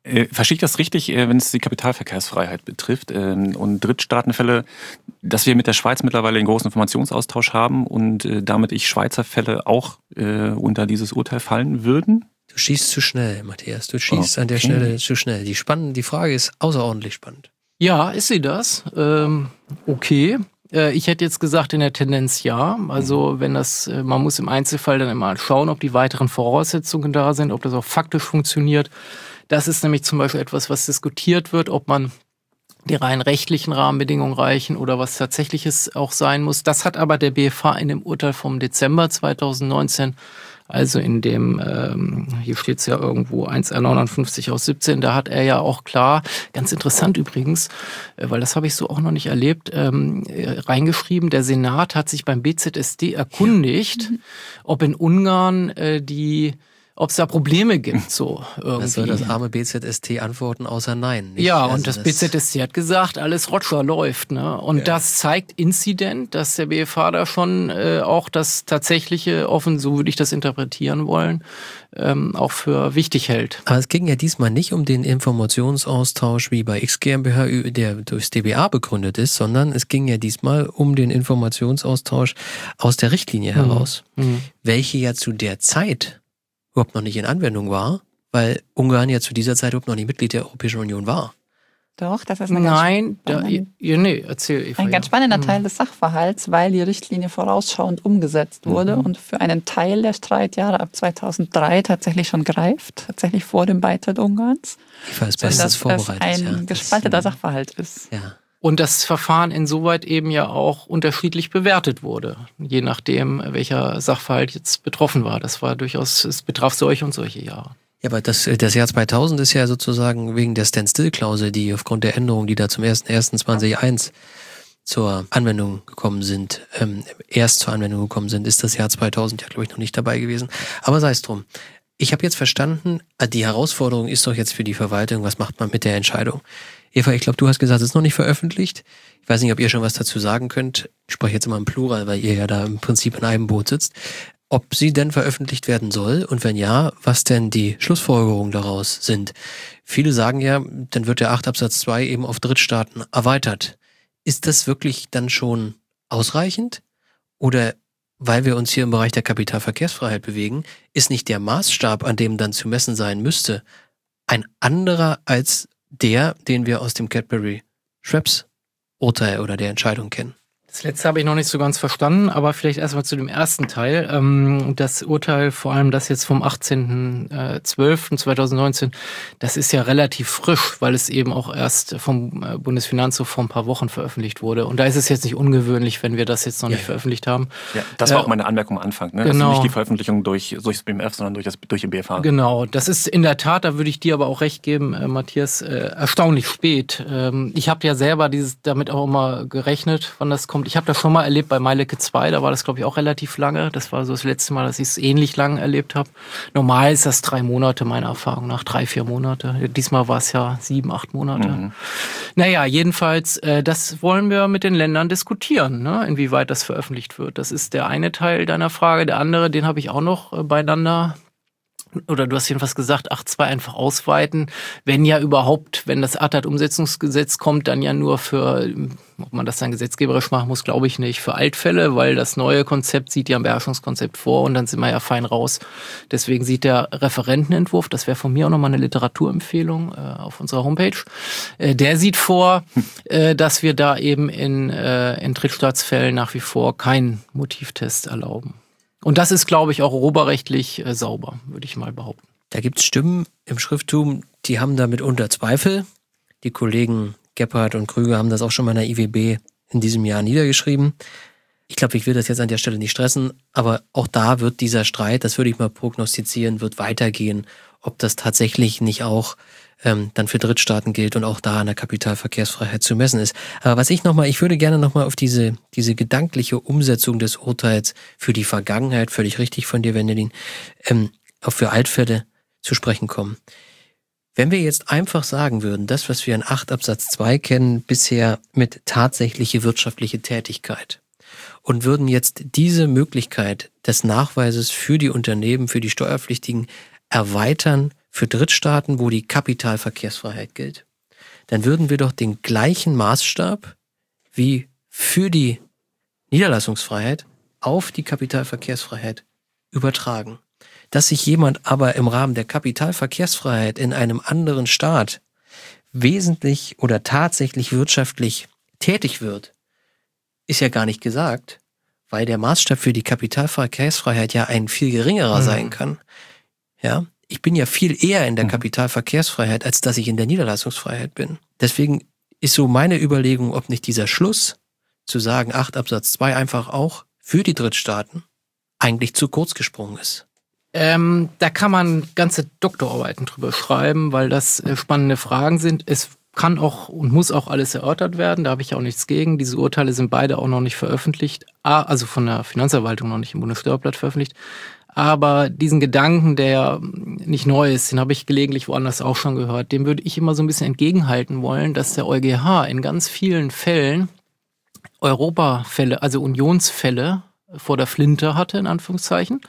Äh, verstehe ich das richtig, äh, wenn es die Kapitalverkehrsfreiheit betrifft ähm, und Drittstaatenfälle, dass wir mit der Schweiz mittlerweile einen großen Informationsaustausch haben und äh, damit ich Schweizer Fälle auch äh, unter dieses Urteil fallen würden? Du schießt zu schnell, Matthias. Du schießt okay. an der Stelle zu schnell. Die, spannend, die Frage ist außerordentlich spannend. Ja, ist sie das? Ähm, okay. Äh, ich hätte jetzt gesagt, in der Tendenz ja. Also wenn das, äh, man muss im Einzelfall dann immer schauen, ob die weiteren Voraussetzungen da sind, ob das auch faktisch funktioniert. Das ist nämlich zum Beispiel etwas, was diskutiert wird, ob man die rein rechtlichen Rahmenbedingungen reichen oder was Tatsächliches auch sein muss. Das hat aber der B F H in dem Urteil vom Dezember zweitausendneunzehn, also in dem, ähm, hier steht es ja irgendwo, eins R neunundfünfzig aus siebzehn, da hat er ja auch klar, ganz interessant übrigens, äh, weil das habe ich so auch noch nicht erlebt, ähm, äh, reingeschrieben, der Senat hat sich beim B Z S D erkundigt, ja. ob in Ungarn äh, die ob es da Probleme gibt, so irgendwie. Was soll das arme B Z S T antworten, außer nein? Nicht? Ja, also und das, das B Z S T hat gesagt, alles Roger läuft, ne? Und ja. das zeigt inzident, dass der B F H da schon äh, auch das tatsächliche, offen, so würde ich das interpretieren wollen, ähm, auch für wichtig hält. Aber es ging ja diesmal nicht um den Informationsaustausch wie bei X GmbH, der durchs D B A begründet ist, sondern es ging ja diesmal um den Informationsaustausch aus der Richtlinie mhm. heraus, mhm. welche ja zu der Zeit überhaupt noch nicht in Anwendung war, weil Ungarn ja zu dieser Zeit überhaupt noch nicht Mitglied der Europäischen Union war. Doch, das ist eine Nein, ganz da, ja, nee, erzähl. Eva, ein ganz spannender ja. Teil des Sachverhalts, weil die Richtlinie vorausschauend umgesetzt wurde mhm. und für einen Teil der Streitjahre ab zweitausenddrei tatsächlich schon greift, tatsächlich vor dem Beitritt Ungarns. Ich weiß, bestens vorbereitet. Dass es ein ja. gespaltener das, Sachverhalt ist. Ja. Und das Verfahren insoweit eben ja auch unterschiedlich bewertet wurde, je nachdem, welcher Sachverhalt jetzt betroffen war. Das war durchaus, es betraf solche und solche Jahre. Ja, aber das, das Jahr zweitausend ist ja sozusagen wegen der Standstill-Klausel, die aufgrund der Änderungen, die da zum ersten ersten zweitausendeins zur Anwendung gekommen sind, ähm, erst zur Anwendung gekommen sind, ist das Jahr zweitausend ja, glaube ich, noch nicht dabei gewesen. Aber sei es drum. Ich habe jetzt verstanden, die Herausforderung ist doch jetzt für die Verwaltung, was macht man mit der Entscheidung? Eva, ich glaube, du hast gesagt, es ist noch nicht veröffentlicht. Ich weiß nicht, ob ihr schon was dazu sagen könnt. Ich spreche jetzt immer im Plural, weil ihr ja da im Prinzip in einem Boot sitzt. Ob sie denn veröffentlicht werden soll und wenn ja, was denn die Schlussfolgerungen daraus sind. Viele sagen ja, dann wird der acht Absatz zwei eben auf Drittstaaten erweitert. Ist das wirklich dann schon ausreichend? Oder weil wir uns hier im Bereich der Kapitalverkehrsfreiheit bewegen, ist nicht der Maßstab, an dem dann zu messen sein müsste, ein anderer als der, den wir aus dem Cadbury-Schweppes-Urteil oder der Entscheidung kennen? Das letzte habe ich noch nicht so ganz verstanden, aber vielleicht erstmal zu dem ersten Teil. Das Urteil, vor allem das jetzt vom achtzehnten zwölften zweitausendneunzehn, das ist ja relativ frisch, weil es eben auch erst vom Bundesfinanzhof vor ein paar Wochen veröffentlicht wurde. Und da ist es jetzt nicht ungewöhnlich, wenn wir das jetzt noch nicht ja. veröffentlicht haben. Ja, das war äh, auch meine Anmerkung am Anfang. Ne? Genau. Das ist nicht die Veröffentlichung durch, durch das B M F, sondern durch, das, durch den B F H. Genau, das ist in der Tat, da würde ich dir aber auch recht geben, äh, Matthias, äh, erstaunlich spät. Ähm, ich habe ja selber dieses damit auch immer gerechnet, wann das kommt. Ich habe das schon mal erlebt bei Meilecke zwei, da war das, glaube ich, auch relativ lange. Das war so das letzte Mal, dass ich es ähnlich lang erlebt habe. Normal ist das drei Monate, meiner Erfahrung nach, drei, vier Monate. Diesmal war es ja sieben, acht Monate. Mhm. Naja, jedenfalls, äh, das wollen wir mit den Ländern diskutieren, ne? Inwieweit das veröffentlicht wird. Das ist der eine Teil deiner Frage. Der andere, den habe ich auch noch äh, beieinander. Oder du hast jedenfalls gesagt, acht Absatz zwei einfach ausweiten. Wenn ja überhaupt, wenn das A T A T-Umsetzungsgesetz kommt, dann ja nur für, ob man das dann gesetzgeberisch machen muss, glaube ich nicht, für Altfälle, weil das neue Konzept sieht ja ein Beherrschungskonzept vor und dann sind wir ja fein raus. Deswegen sieht der Referentenentwurf, das wäre von mir auch nochmal eine Literaturempfehlung äh, auf unserer Homepage, äh, der sieht vor, äh, dass wir da eben in, äh, in Drittstaatsfällen nach wie vor keinen Motivtest erlauben. Und das ist, glaube ich, auch europarechtlich äh, sauber, würde ich mal behaupten. Da gibt es Stimmen im Schrifttum, die haben da mitunter Zweifel. Die Kollegen Gebhardt und Krüger haben das auch schon mal in der I W B in diesem Jahr niedergeschrieben. Ich glaube, ich will das jetzt an der Stelle nicht stressen, aber auch da wird dieser Streit, das würde ich mal prognostizieren, wird weitergehen, ob das tatsächlich nicht auch ähm, dann für Drittstaaten gilt und auch da an der Kapitalverkehrsfreiheit zu messen ist. Aber was ich nochmal, ich würde gerne nochmal auf diese, diese gedankliche Umsetzung des Urteils für die Vergangenheit, völlig richtig von dir, Wendelin, ähm, auch für Altfälle zu sprechen kommen. Wenn wir jetzt einfach sagen würden, das, was wir in acht Absatz zwei kennen, bisher mit tatsächliche wirtschaftliche Tätigkeit, und würden jetzt diese Möglichkeit des Nachweises für die Unternehmen, für die Steuerpflichtigen erweitern für Drittstaaten, wo die Kapitalverkehrsfreiheit gilt, dann würden wir doch den gleichen Maßstab wie für die Niederlassungsfreiheit auf die Kapitalverkehrsfreiheit übertragen. Dass sich jemand aber im Rahmen der Kapitalverkehrsfreiheit in einem anderen Staat wesentlich oder tatsächlich wirtschaftlich tätig wird, ist ja gar nicht gesagt, weil der Maßstab für die Kapitalverkehrsfreiheit ja ein viel geringerer mhm. sein kann. Ja, ich bin ja viel eher in der Kapitalverkehrsfreiheit, als dass ich in der Niederlassungsfreiheit bin. Deswegen ist so meine Überlegung, ob nicht dieser Schluss zu sagen, acht Absatz zwei einfach auch für die Drittstaaten eigentlich zu kurz gesprungen ist. Ähm, da kann man ganze Doktorarbeiten drüber schreiben, weil das äh, spannende Fragen sind. Es kann auch und muss auch alles erörtert werden, da habe ich auch nichts gegen. Diese Urteile sind beide auch noch nicht veröffentlicht, also von der Finanzverwaltung noch nicht im Bundessteuerblatt veröffentlicht. Aber diesen Gedanken, der nicht neu ist, den habe ich gelegentlich woanders auch schon gehört, dem würde ich immer so ein bisschen entgegenhalten wollen, dass der EuGH in ganz vielen Fällen Europafälle, also Unionsfälle vor der Flinte hatte, in Anführungszeichen.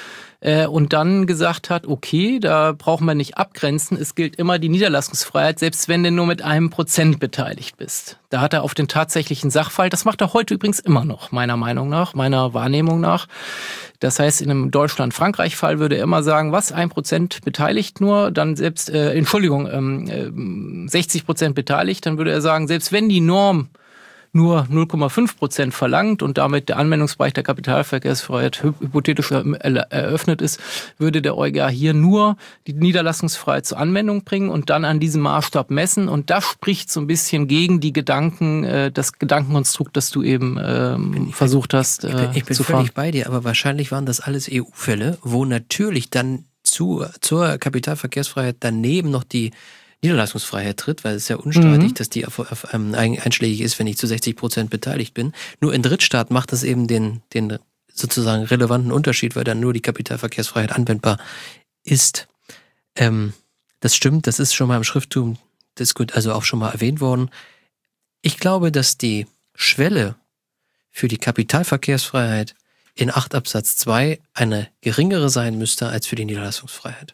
Und dann gesagt hat, okay, da brauchen wir nicht abgrenzen, es gilt immer die Niederlassungsfreiheit, selbst wenn du nur mit einem Prozent beteiligt bist. Da hat er auf den tatsächlichen Sachverhalt, das macht er heute übrigens immer noch, meiner Meinung nach, meiner Wahrnehmung nach. Das heißt, in einem Deutschland-Frankreich-Fall würde er immer sagen, was, ein Prozent beteiligt nur, dann selbst, äh, Entschuldigung, ähm, sechzig Prozent beteiligt, dann würde er sagen, selbst wenn die Norm nur null Komma fünf Prozent verlangt und damit der Anwendungsbereich der Kapitalverkehrsfreiheit hypothetisch eröffnet ist, würde der EuGH hier nur die Niederlassungsfreiheit zur Anwendung bringen und dann an diesem Maßstab messen. Und das spricht so ein bisschen gegen die Gedanken, das Gedankenkonstrukt, das du eben ähm, versucht hast äh, ich bin, ich bin zu fahren. völlig bei dir, aber wahrscheinlich waren das alles E U-Fälle, wo natürlich dann zu, zur Kapitalverkehrsfreiheit daneben noch die Niederlassungsfreiheit tritt, weil es ist ja unstreitig, mhm. dass die auf, auf, ähm, einschlägig ist, wenn ich zu sechzig Prozent beteiligt bin. Nur in Drittstaaten macht das eben den, den sozusagen relevanten Unterschied, weil dann nur die Kapitalverkehrsfreiheit anwendbar ist. Ähm, das stimmt, das ist schon mal im Schrifttum diskut, also auch schon mal erwähnt worden. Ich glaube, dass die Schwelle für die Kapitalverkehrsfreiheit in acht Absatz zwei eine geringere sein müsste als für die Niederlassungsfreiheit.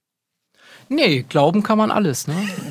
Nee, glauben kann man alles, ne?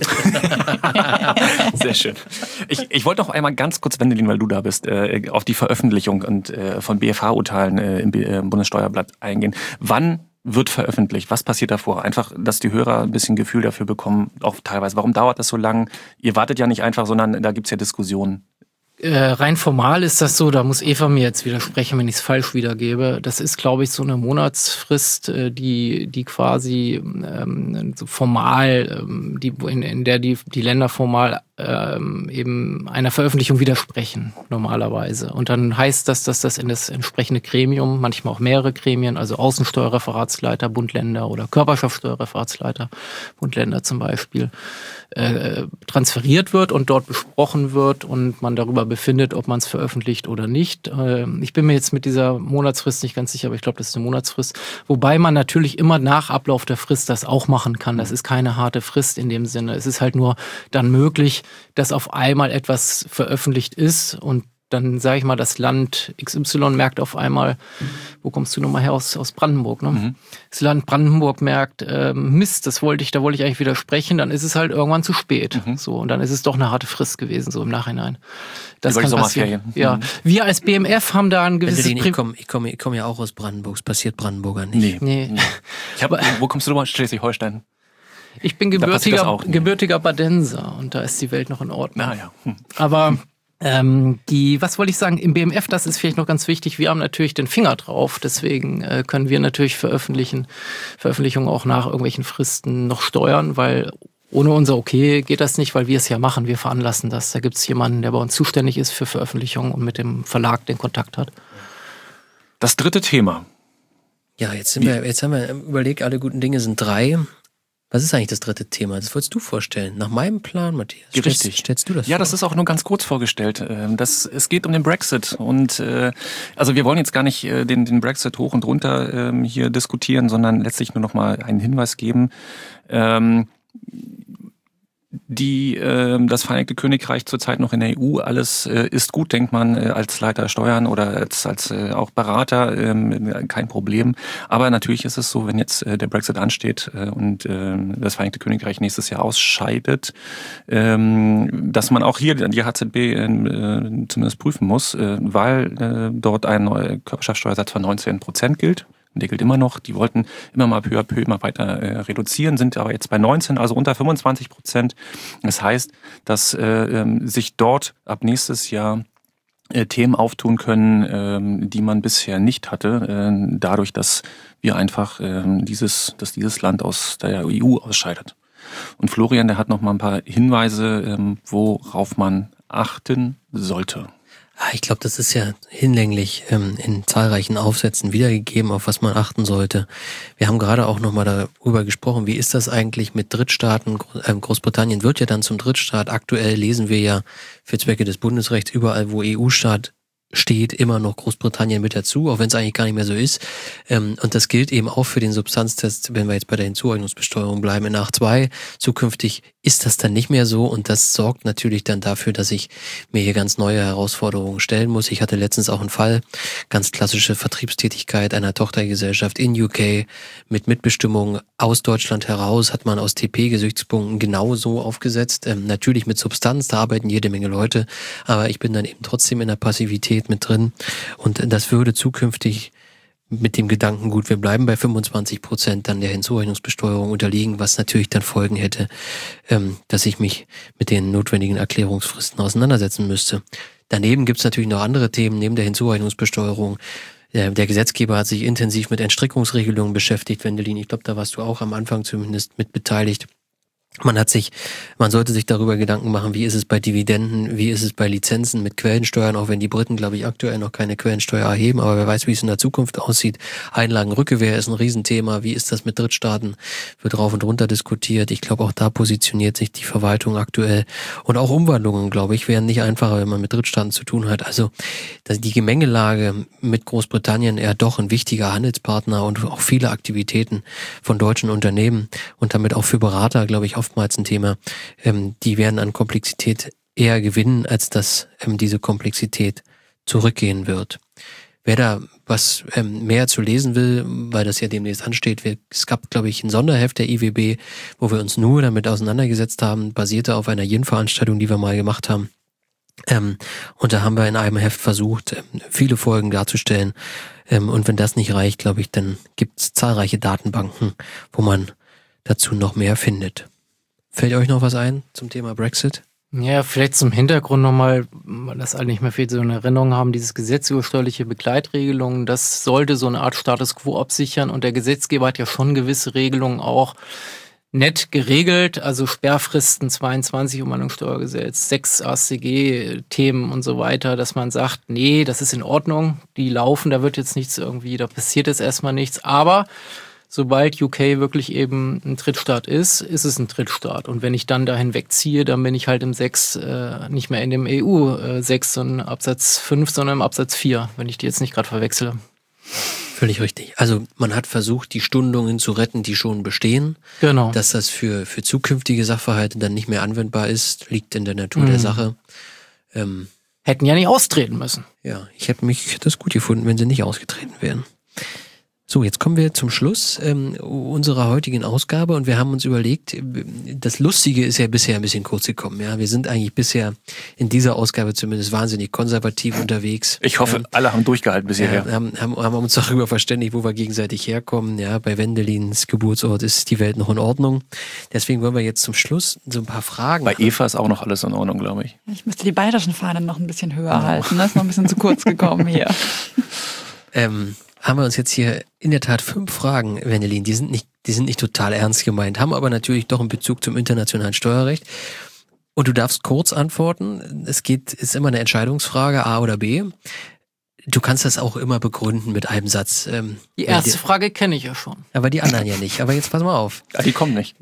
Sehr schön. Ich, ich wollte noch einmal ganz kurz, Wendelin, weil du da bist, äh, auf die Veröffentlichung und äh, von B F H-Urteilen äh, im, äh, im Bundessteuerblatt eingehen. Wann wird veröffentlicht? Was passiert davor? Einfach, dass die Hörer ein bisschen Gefühl dafür bekommen, auch teilweise, warum dauert das so lang? Ihr wartet ja nicht einfach, sondern da gibt's ja Diskussionen. Äh, rein formal ist das so, da muss Eva mir jetzt widersprechen, wenn ich es falsch wiedergebe. Das ist, glaube ich, so eine Monatsfrist, äh, die die quasi ähm, so formal, ähm, die in, in der die die Länder formal ähm, eben einer Veröffentlichung widersprechen normalerweise. Und dann heißt das, dass das in das entsprechende Gremium, manchmal auch mehrere Gremien, also Außensteuerreferatsleiter, Bund, Länder oder Körperschaftssteuerreferatsleiter, Bund, Länder zum Beispiel, äh, transferiert wird und dort besprochen wird und man darüber befindet, ob man es veröffentlicht oder nicht. Äh, ich bin mir jetzt mit dieser Monatsfrist nicht ganz sicher, aber ich glaube, das ist eine Monatsfrist. Wobei man natürlich immer nach Ablauf der Frist das auch machen kann. Das ist keine harte Frist in dem Sinne. Es ist halt nur dann möglich, dass auf einmal etwas veröffentlicht ist und dann, sage ich mal, das Land X Y merkt auf einmal, wo kommst du nochmal her, aus, aus Brandenburg, ne? Mhm. Das Land Brandenburg merkt, äh, Mist, das wollte ich, da wollte ich eigentlich widersprechen, dann ist es halt irgendwann zu spät. Mhm. So, und dann ist es doch eine harte Frist gewesen, so im Nachhinein. Das kann passieren. Ja. Mhm. Wir als B M F haben da ein gewisses... Ich komme ich komm, ich komm ja auch aus Brandenburg, es passiert Brandenburger nicht. Nee. nee. Ich hab, wo kommst du nochmal? Schleswig-Holstein? Ich bin gebürtiger, gebürtiger Badenser und da ist die Welt noch in Ordnung. Ah, ja. hm. Aber ähm, die, was wollte ich sagen, im B M F, das ist vielleicht noch ganz wichtig, wir haben natürlich den Finger drauf, deswegen äh, können wir natürlich veröffentlichen, Veröffentlichungen auch nach irgendwelchen Fristen noch steuern, weil ohne unser Okay geht das nicht, weil wir es ja machen, wir veranlassen das. Da gibt es jemanden, der bei uns zuständig ist für Veröffentlichungen und mit dem Verlag den Kontakt hat. Das dritte Thema. Ja, jetzt, sind wir, jetzt haben wir überlegt, alle guten Dinge sind drei. Was ist eigentlich das dritte Thema? Das wolltest du vorstellen. Nach meinem Plan, Matthias. Richtig. Stellst, stellst du das Ja, vor? das ist auch nur ganz kurz vorgestellt. Das, es geht um den Brexit. Und äh, also wir wollen jetzt gar nicht äh, den, den Brexit hoch und runter äh, hier diskutieren, sondern letztlich nur noch mal einen Hinweis geben. Ähm, die äh, das Vereinigte Königreich zurzeit noch in der E U. Alles äh, ist gut, denkt man äh, als Leiter Steuern oder als, als äh, auch Berater, äh, kein Problem. Aber natürlich ist es so, wenn jetzt äh, der Brexit ansteht äh, und äh, das Vereinigte Königreich nächstes Jahr ausscheidet, äh, dass man auch hier die H Z B äh, zumindest prüfen muss, äh, weil äh, dort ein neuer Körperschaftssteuersatz von neunzehn Prozent gilt. Der gilt immer noch. Die wollten immer mal peu à peu immer weiter äh, reduzieren, sind aber jetzt bei neunzehn, also unter fünfundzwanzig Prozent. Das heißt, dass äh, ähm, sich dort ab nächstes Jahr äh, Themen auftun können, ähm, die man bisher nicht hatte, äh, dadurch, dass wir einfach äh, dieses, dass dieses Land aus der E U ausscheidet. Und Florian, der hat noch mal ein paar Hinweise, ähm, worauf man achten sollte. Ich glaube, das ist ja hinlänglich ähm, in zahlreichen Aufsätzen wiedergegeben, auf was man achten sollte. Wir haben gerade auch nochmal darüber gesprochen, wie ist das eigentlich mit Drittstaaten? Großbritannien wird ja dann zum Drittstaat. Aktuell lesen wir ja für Zwecke des Bundesrechts überall, wo E U-Staat steht, immer noch Großbritannien mit dazu, auch wenn es eigentlich gar nicht mehr so ist. Und das gilt eben auch für den Substanztest, wenn wir jetzt bei der Hinzueignungsbesteuerung bleiben in acht zwei. Zukünftig ist das dann nicht mehr so und das sorgt natürlich dann dafür, dass ich mir hier ganz neue Herausforderungen stellen muss. Ich hatte letztens auch einen Fall, ganz klassische Vertriebstätigkeit einer Tochtergesellschaft in U K mit Mitbestimmung aus Deutschland heraus, hat man aus T P-Gesichtspunkten genauso aufgesetzt. Ähm, natürlich mit Substanz, da arbeiten jede Menge Leute, aber ich bin dann eben trotzdem in der Passivität mit drin und das würde zukünftig mit dem Gedanken, gut, wir bleiben bei fünfundzwanzig Prozent dann der Hinzurechnungsbesteuerung unterliegen, was natürlich dann Folgen hätte, ähm, dass ich mich mit den notwendigen Erklärungsfristen auseinandersetzen müsste. Daneben gibt es natürlich noch andere Themen, neben der Hinzurechnungsbesteuerung. Der, der Gesetzgeber hat sich intensiv mit Entstrickungsregelungen beschäftigt, Wendelin, ich glaube, da warst du auch am Anfang zumindest mit beteiligt. Man hat sich, man sollte sich darüber Gedanken machen, wie ist es bei Dividenden, wie ist es bei Lizenzen mit Quellensteuern, auch wenn die Briten, glaube ich, aktuell noch keine Quellensteuer erheben, aber wer weiß, wie es in der Zukunft aussieht. Einlagenrückgewehr ist ein Riesenthema, wie ist das mit Drittstaaten, wird rauf und runter diskutiert. Ich glaube, auch da positioniert sich die Verwaltung aktuell. Und auch Umwandlungen, glaube ich, wären nicht einfacher, wenn man mit Drittstaaten zu tun hat. Also die Gemengelage mit Großbritannien eher doch ein wichtiger Handelspartner und auch viele Aktivitäten von deutschen Unternehmen und damit auch für Berater, glaube ich, oftmals ein Thema, ähm, die werden an Komplexität eher gewinnen, als dass ähm, diese Komplexität zurückgehen wird. Wer da was ähm, mehr zu lesen will, weil das ja demnächst ansteht, wir, es gab, glaube ich, ein Sonderheft der I W B, wo wir uns nur damit auseinandergesetzt haben, basierte auf einer J I N-Veranstaltung, die wir mal gemacht haben. Ähm, und da haben wir in einem Heft versucht, ähm, viele Folgen darzustellen. Ähm, und wenn das nicht reicht, glaube ich, dann gibt es zahlreiche Datenbanken, wo man dazu noch mehr findet. Fällt euch noch was ein zum Thema Brexit? Ja, vielleicht zum Hintergrund nochmal, weil das alle nicht mehr viel so in Erinnerung haben, dieses Gesetz über steuerliche Begleitregelungen, das sollte so eine Art Status quo absichern und der Gesetzgeber hat ja schon gewisse Regelungen auch nett geregelt, also Sperrfristen zweiundzwanzig Umwandlungssteuergesetz, sechs A S C G-Themen und so weiter, dass man sagt, nee, das ist in Ordnung, die laufen, da wird jetzt nichts irgendwie, da passiert jetzt erstmal nichts, aber sobald U K wirklich eben ein Drittstaat ist, ist es ein Drittstaat. Und wenn ich dann dahin wegziehe, dann bin ich halt im sechs, äh, nicht mehr in dem E U sechs, sondern Absatz fünf, sondern im Absatz vier, wenn ich die jetzt nicht gerade verwechsle. Völlig richtig. Also man hat versucht, die Stundungen zu retten, die schon bestehen. Genau. Dass das für, für zukünftige Sachverhalte dann nicht mehr anwendbar ist, liegt in der Natur mhm. der Sache. Ähm, Hätten ja nicht austreten müssen. Ja, ich hätte mich ich hätte das gut gefunden, wenn sie nicht ausgetreten wären. So, jetzt kommen wir zum Schluss ähm, unserer heutigen Ausgabe und wir haben uns überlegt, das Lustige ist ja bisher ein bisschen kurz gekommen. Ja, wir sind eigentlich bisher in dieser Ausgabe zumindest wahnsinnig konservativ unterwegs. Ich hoffe, ähm, alle haben durchgehalten bis hierher. Ja, haben, haben, haben uns darüber verständigt, wo wir gegenseitig herkommen. Ja, bei Wendelins Geburtsort ist die Welt noch in Ordnung. Deswegen wollen wir jetzt zum Schluss so ein paar Fragen. Bei Eva ist auch noch alles in Ordnung, glaube ich. Ich müsste die bayerischen Fahnen noch ein bisschen höher oh. halten. Das ist noch ein bisschen zu kurz gekommen hier. ähm, haben wir uns jetzt hier in der Tat fünf Fragen, Wendelin, die sind nicht, die sind nicht total ernst gemeint, haben aber natürlich doch einen Bezug zum internationalen Steuerrecht. Und du darfst kurz antworten. Es geht, ist immer eine Entscheidungsfrage, A oder B. Du kannst das auch immer begründen mit einem Satz. Ähm, die erste die, Frage kenne ich ja schon. Aber die anderen ja nicht. Aber jetzt pass mal auf. Ja, die kommen nicht.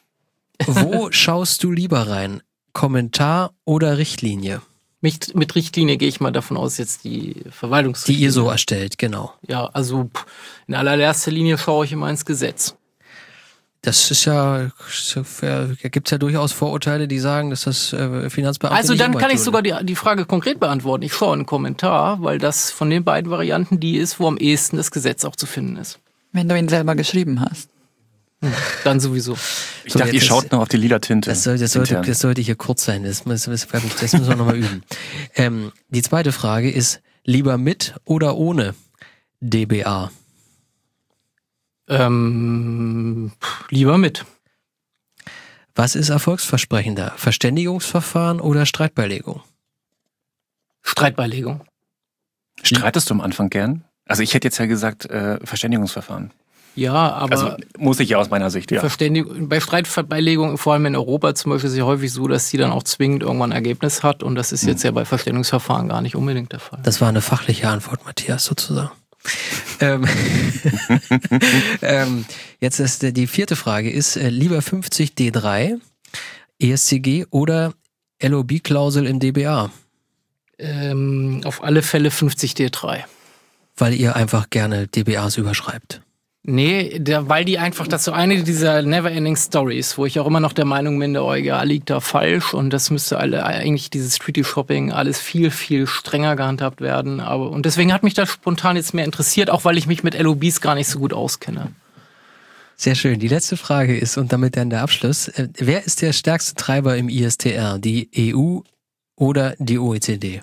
Wo schaust du lieber rein? Kommentar oder Richtlinie? Mit, mit Richtlinie gehe ich mal davon aus, jetzt die Verwaltungsrichtlinie. Die ihr so erstellt, genau. Ja, also in allererster Linie schaue ich immer ins Gesetz. Das ist ja, da gibt es ja durchaus Vorurteile, die sagen, dass das äh, Finanzbeamte Also nicht dann kann ich tun. sogar die, die Frage konkret beantworten. Ich schaue einen Kommentar, weil das von den beiden Varianten die ist, wo am ehesten das Gesetz auch zu finden ist. Wenn du ihn selber geschrieben hast. Hm, dann sowieso. Ich So, dachte, ihr jetzt schaut ist- noch auf die lila Tinte. Das, soll, das, sollte, intern. das sollte hier kurz sein, das, muss, das, das müssen wir nochmal üben. Ähm, die zweite Frage ist, lieber mit oder ohne D B A? Ähm, pff, lieber mit. Was ist erfolgsversprechender, Verständigungsverfahren oder Streitbeilegung? Streitbeilegung. Streitest du am Anfang gern? Also ich hätte jetzt ja gesagt, äh, Verständigungsverfahren. Ja, aber Also muss ich ja aus meiner Sicht, ja. Verständigung, bei Streitbeilegung, vor allem in Europa zum Beispiel, ist es ja häufig so, dass sie dann auch zwingend irgendwann ein Ergebnis hat und das ist jetzt ja bei Verständigungsverfahren gar nicht unbedingt der Fall. Das war eine fachliche Antwort, Matthias, sozusagen. ähm, ähm, jetzt ist äh, die vierte Frage ist, äh, lieber fünfzig D drei, E S C G oder L O B-Klausel im D B A? Ähm, auf alle Fälle fünfzig D drei. Weil ihr einfach gerne D B As überschreibt. Nee, der, weil die einfach, das ist so eine dieser Never-Ending Stories, wo ich auch immer noch der Meinung bin, der EuGH liegt da falsch und das müsste alle, eigentlich dieses Treaty Shopping alles viel, viel strenger gehandhabt werden. Aber, und deswegen hat mich das spontan jetzt mehr interessiert, auch weil ich mich mit L O Bs gar nicht so gut auskenne. Sehr schön. Die letzte Frage ist, und damit dann der Abschluss, äh, wer ist der stärkste Treiber im I S T R? Die E U oder die O E C D?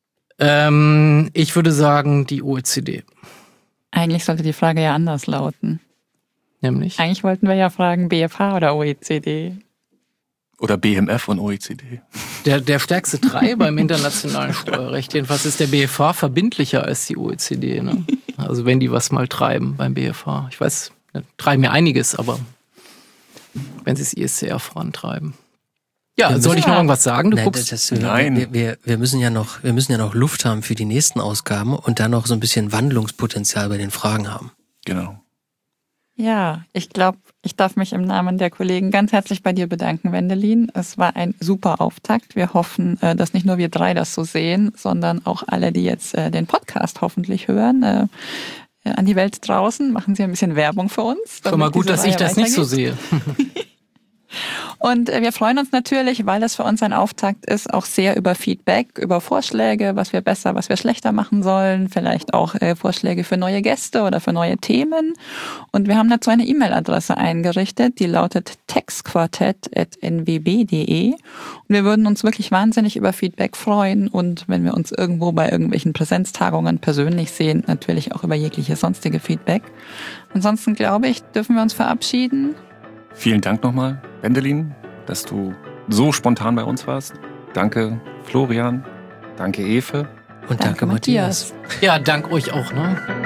Ähm, ich würde sagen, die O E C D. Eigentlich sollte die Frage ja anders lauten. Nämlich. Eigentlich wollten wir ja fragen, B F H oder O E C D. Oder B M F und O E C D. Der, der stärkste Treiber im internationalen Steuerrecht, jedenfalls ist der B F H verbindlicher als die O E C D. Ne? Also wenn die was mal treiben beim B F H. Ich weiß, ne, treiben ja einiges, aber wenn sie das I S C R vorantreiben. Ja, Wir soll ich müssen- noch irgendwas sagen? Du Nein, guckst. das, das, Nein. Wir, wir, wir, müssen ja noch, wir müssen ja noch Luft haben für die nächsten Ausgaben und dann noch so ein bisschen Wandlungspotenzial bei den Fragen haben. Genau. Ja, ich glaube, ich darf mich im Namen der Kollegen ganz herzlich bei dir bedanken, Wendelin. Es war ein super Auftakt. Wir hoffen, äh, dass nicht nur wir drei das so sehen, sondern auch alle, die jetzt äh, den Podcast hoffentlich hören, äh, an die Welt draußen. Machen Sie ein bisschen Werbung für uns. Schon mal damit gut, diese dass ich Reihe das nicht so weitergeht. sehe. Und äh, wir freuen uns natürlich, weil das für uns ein Auftakt ist, auch sehr über Feedback, über Vorschläge, was wir besser, was wir schlechter machen sollen, vielleicht auch äh, Vorschläge für neue Gäste oder für neue Themen. Und wir haben dazu eine E-Mail-Adresse eingerichtet, die lautet textquartett at n w b punkt d e. Und wir würden uns wirklich wahnsinnig über Feedback freuen und wenn wir uns irgendwo bei irgendwelchen Präsenztagungen persönlich sehen, natürlich auch über jegliche sonstige Feedback. Ansonsten glaube ich, dürfen wir uns verabschieden. Vielen Dank nochmal, Wendelin, dass du so spontan bei uns warst. Danke, Florian. Danke, Eve. Und danke, Danke, Matthias. Matthias. Ja, dank euch auch, ne?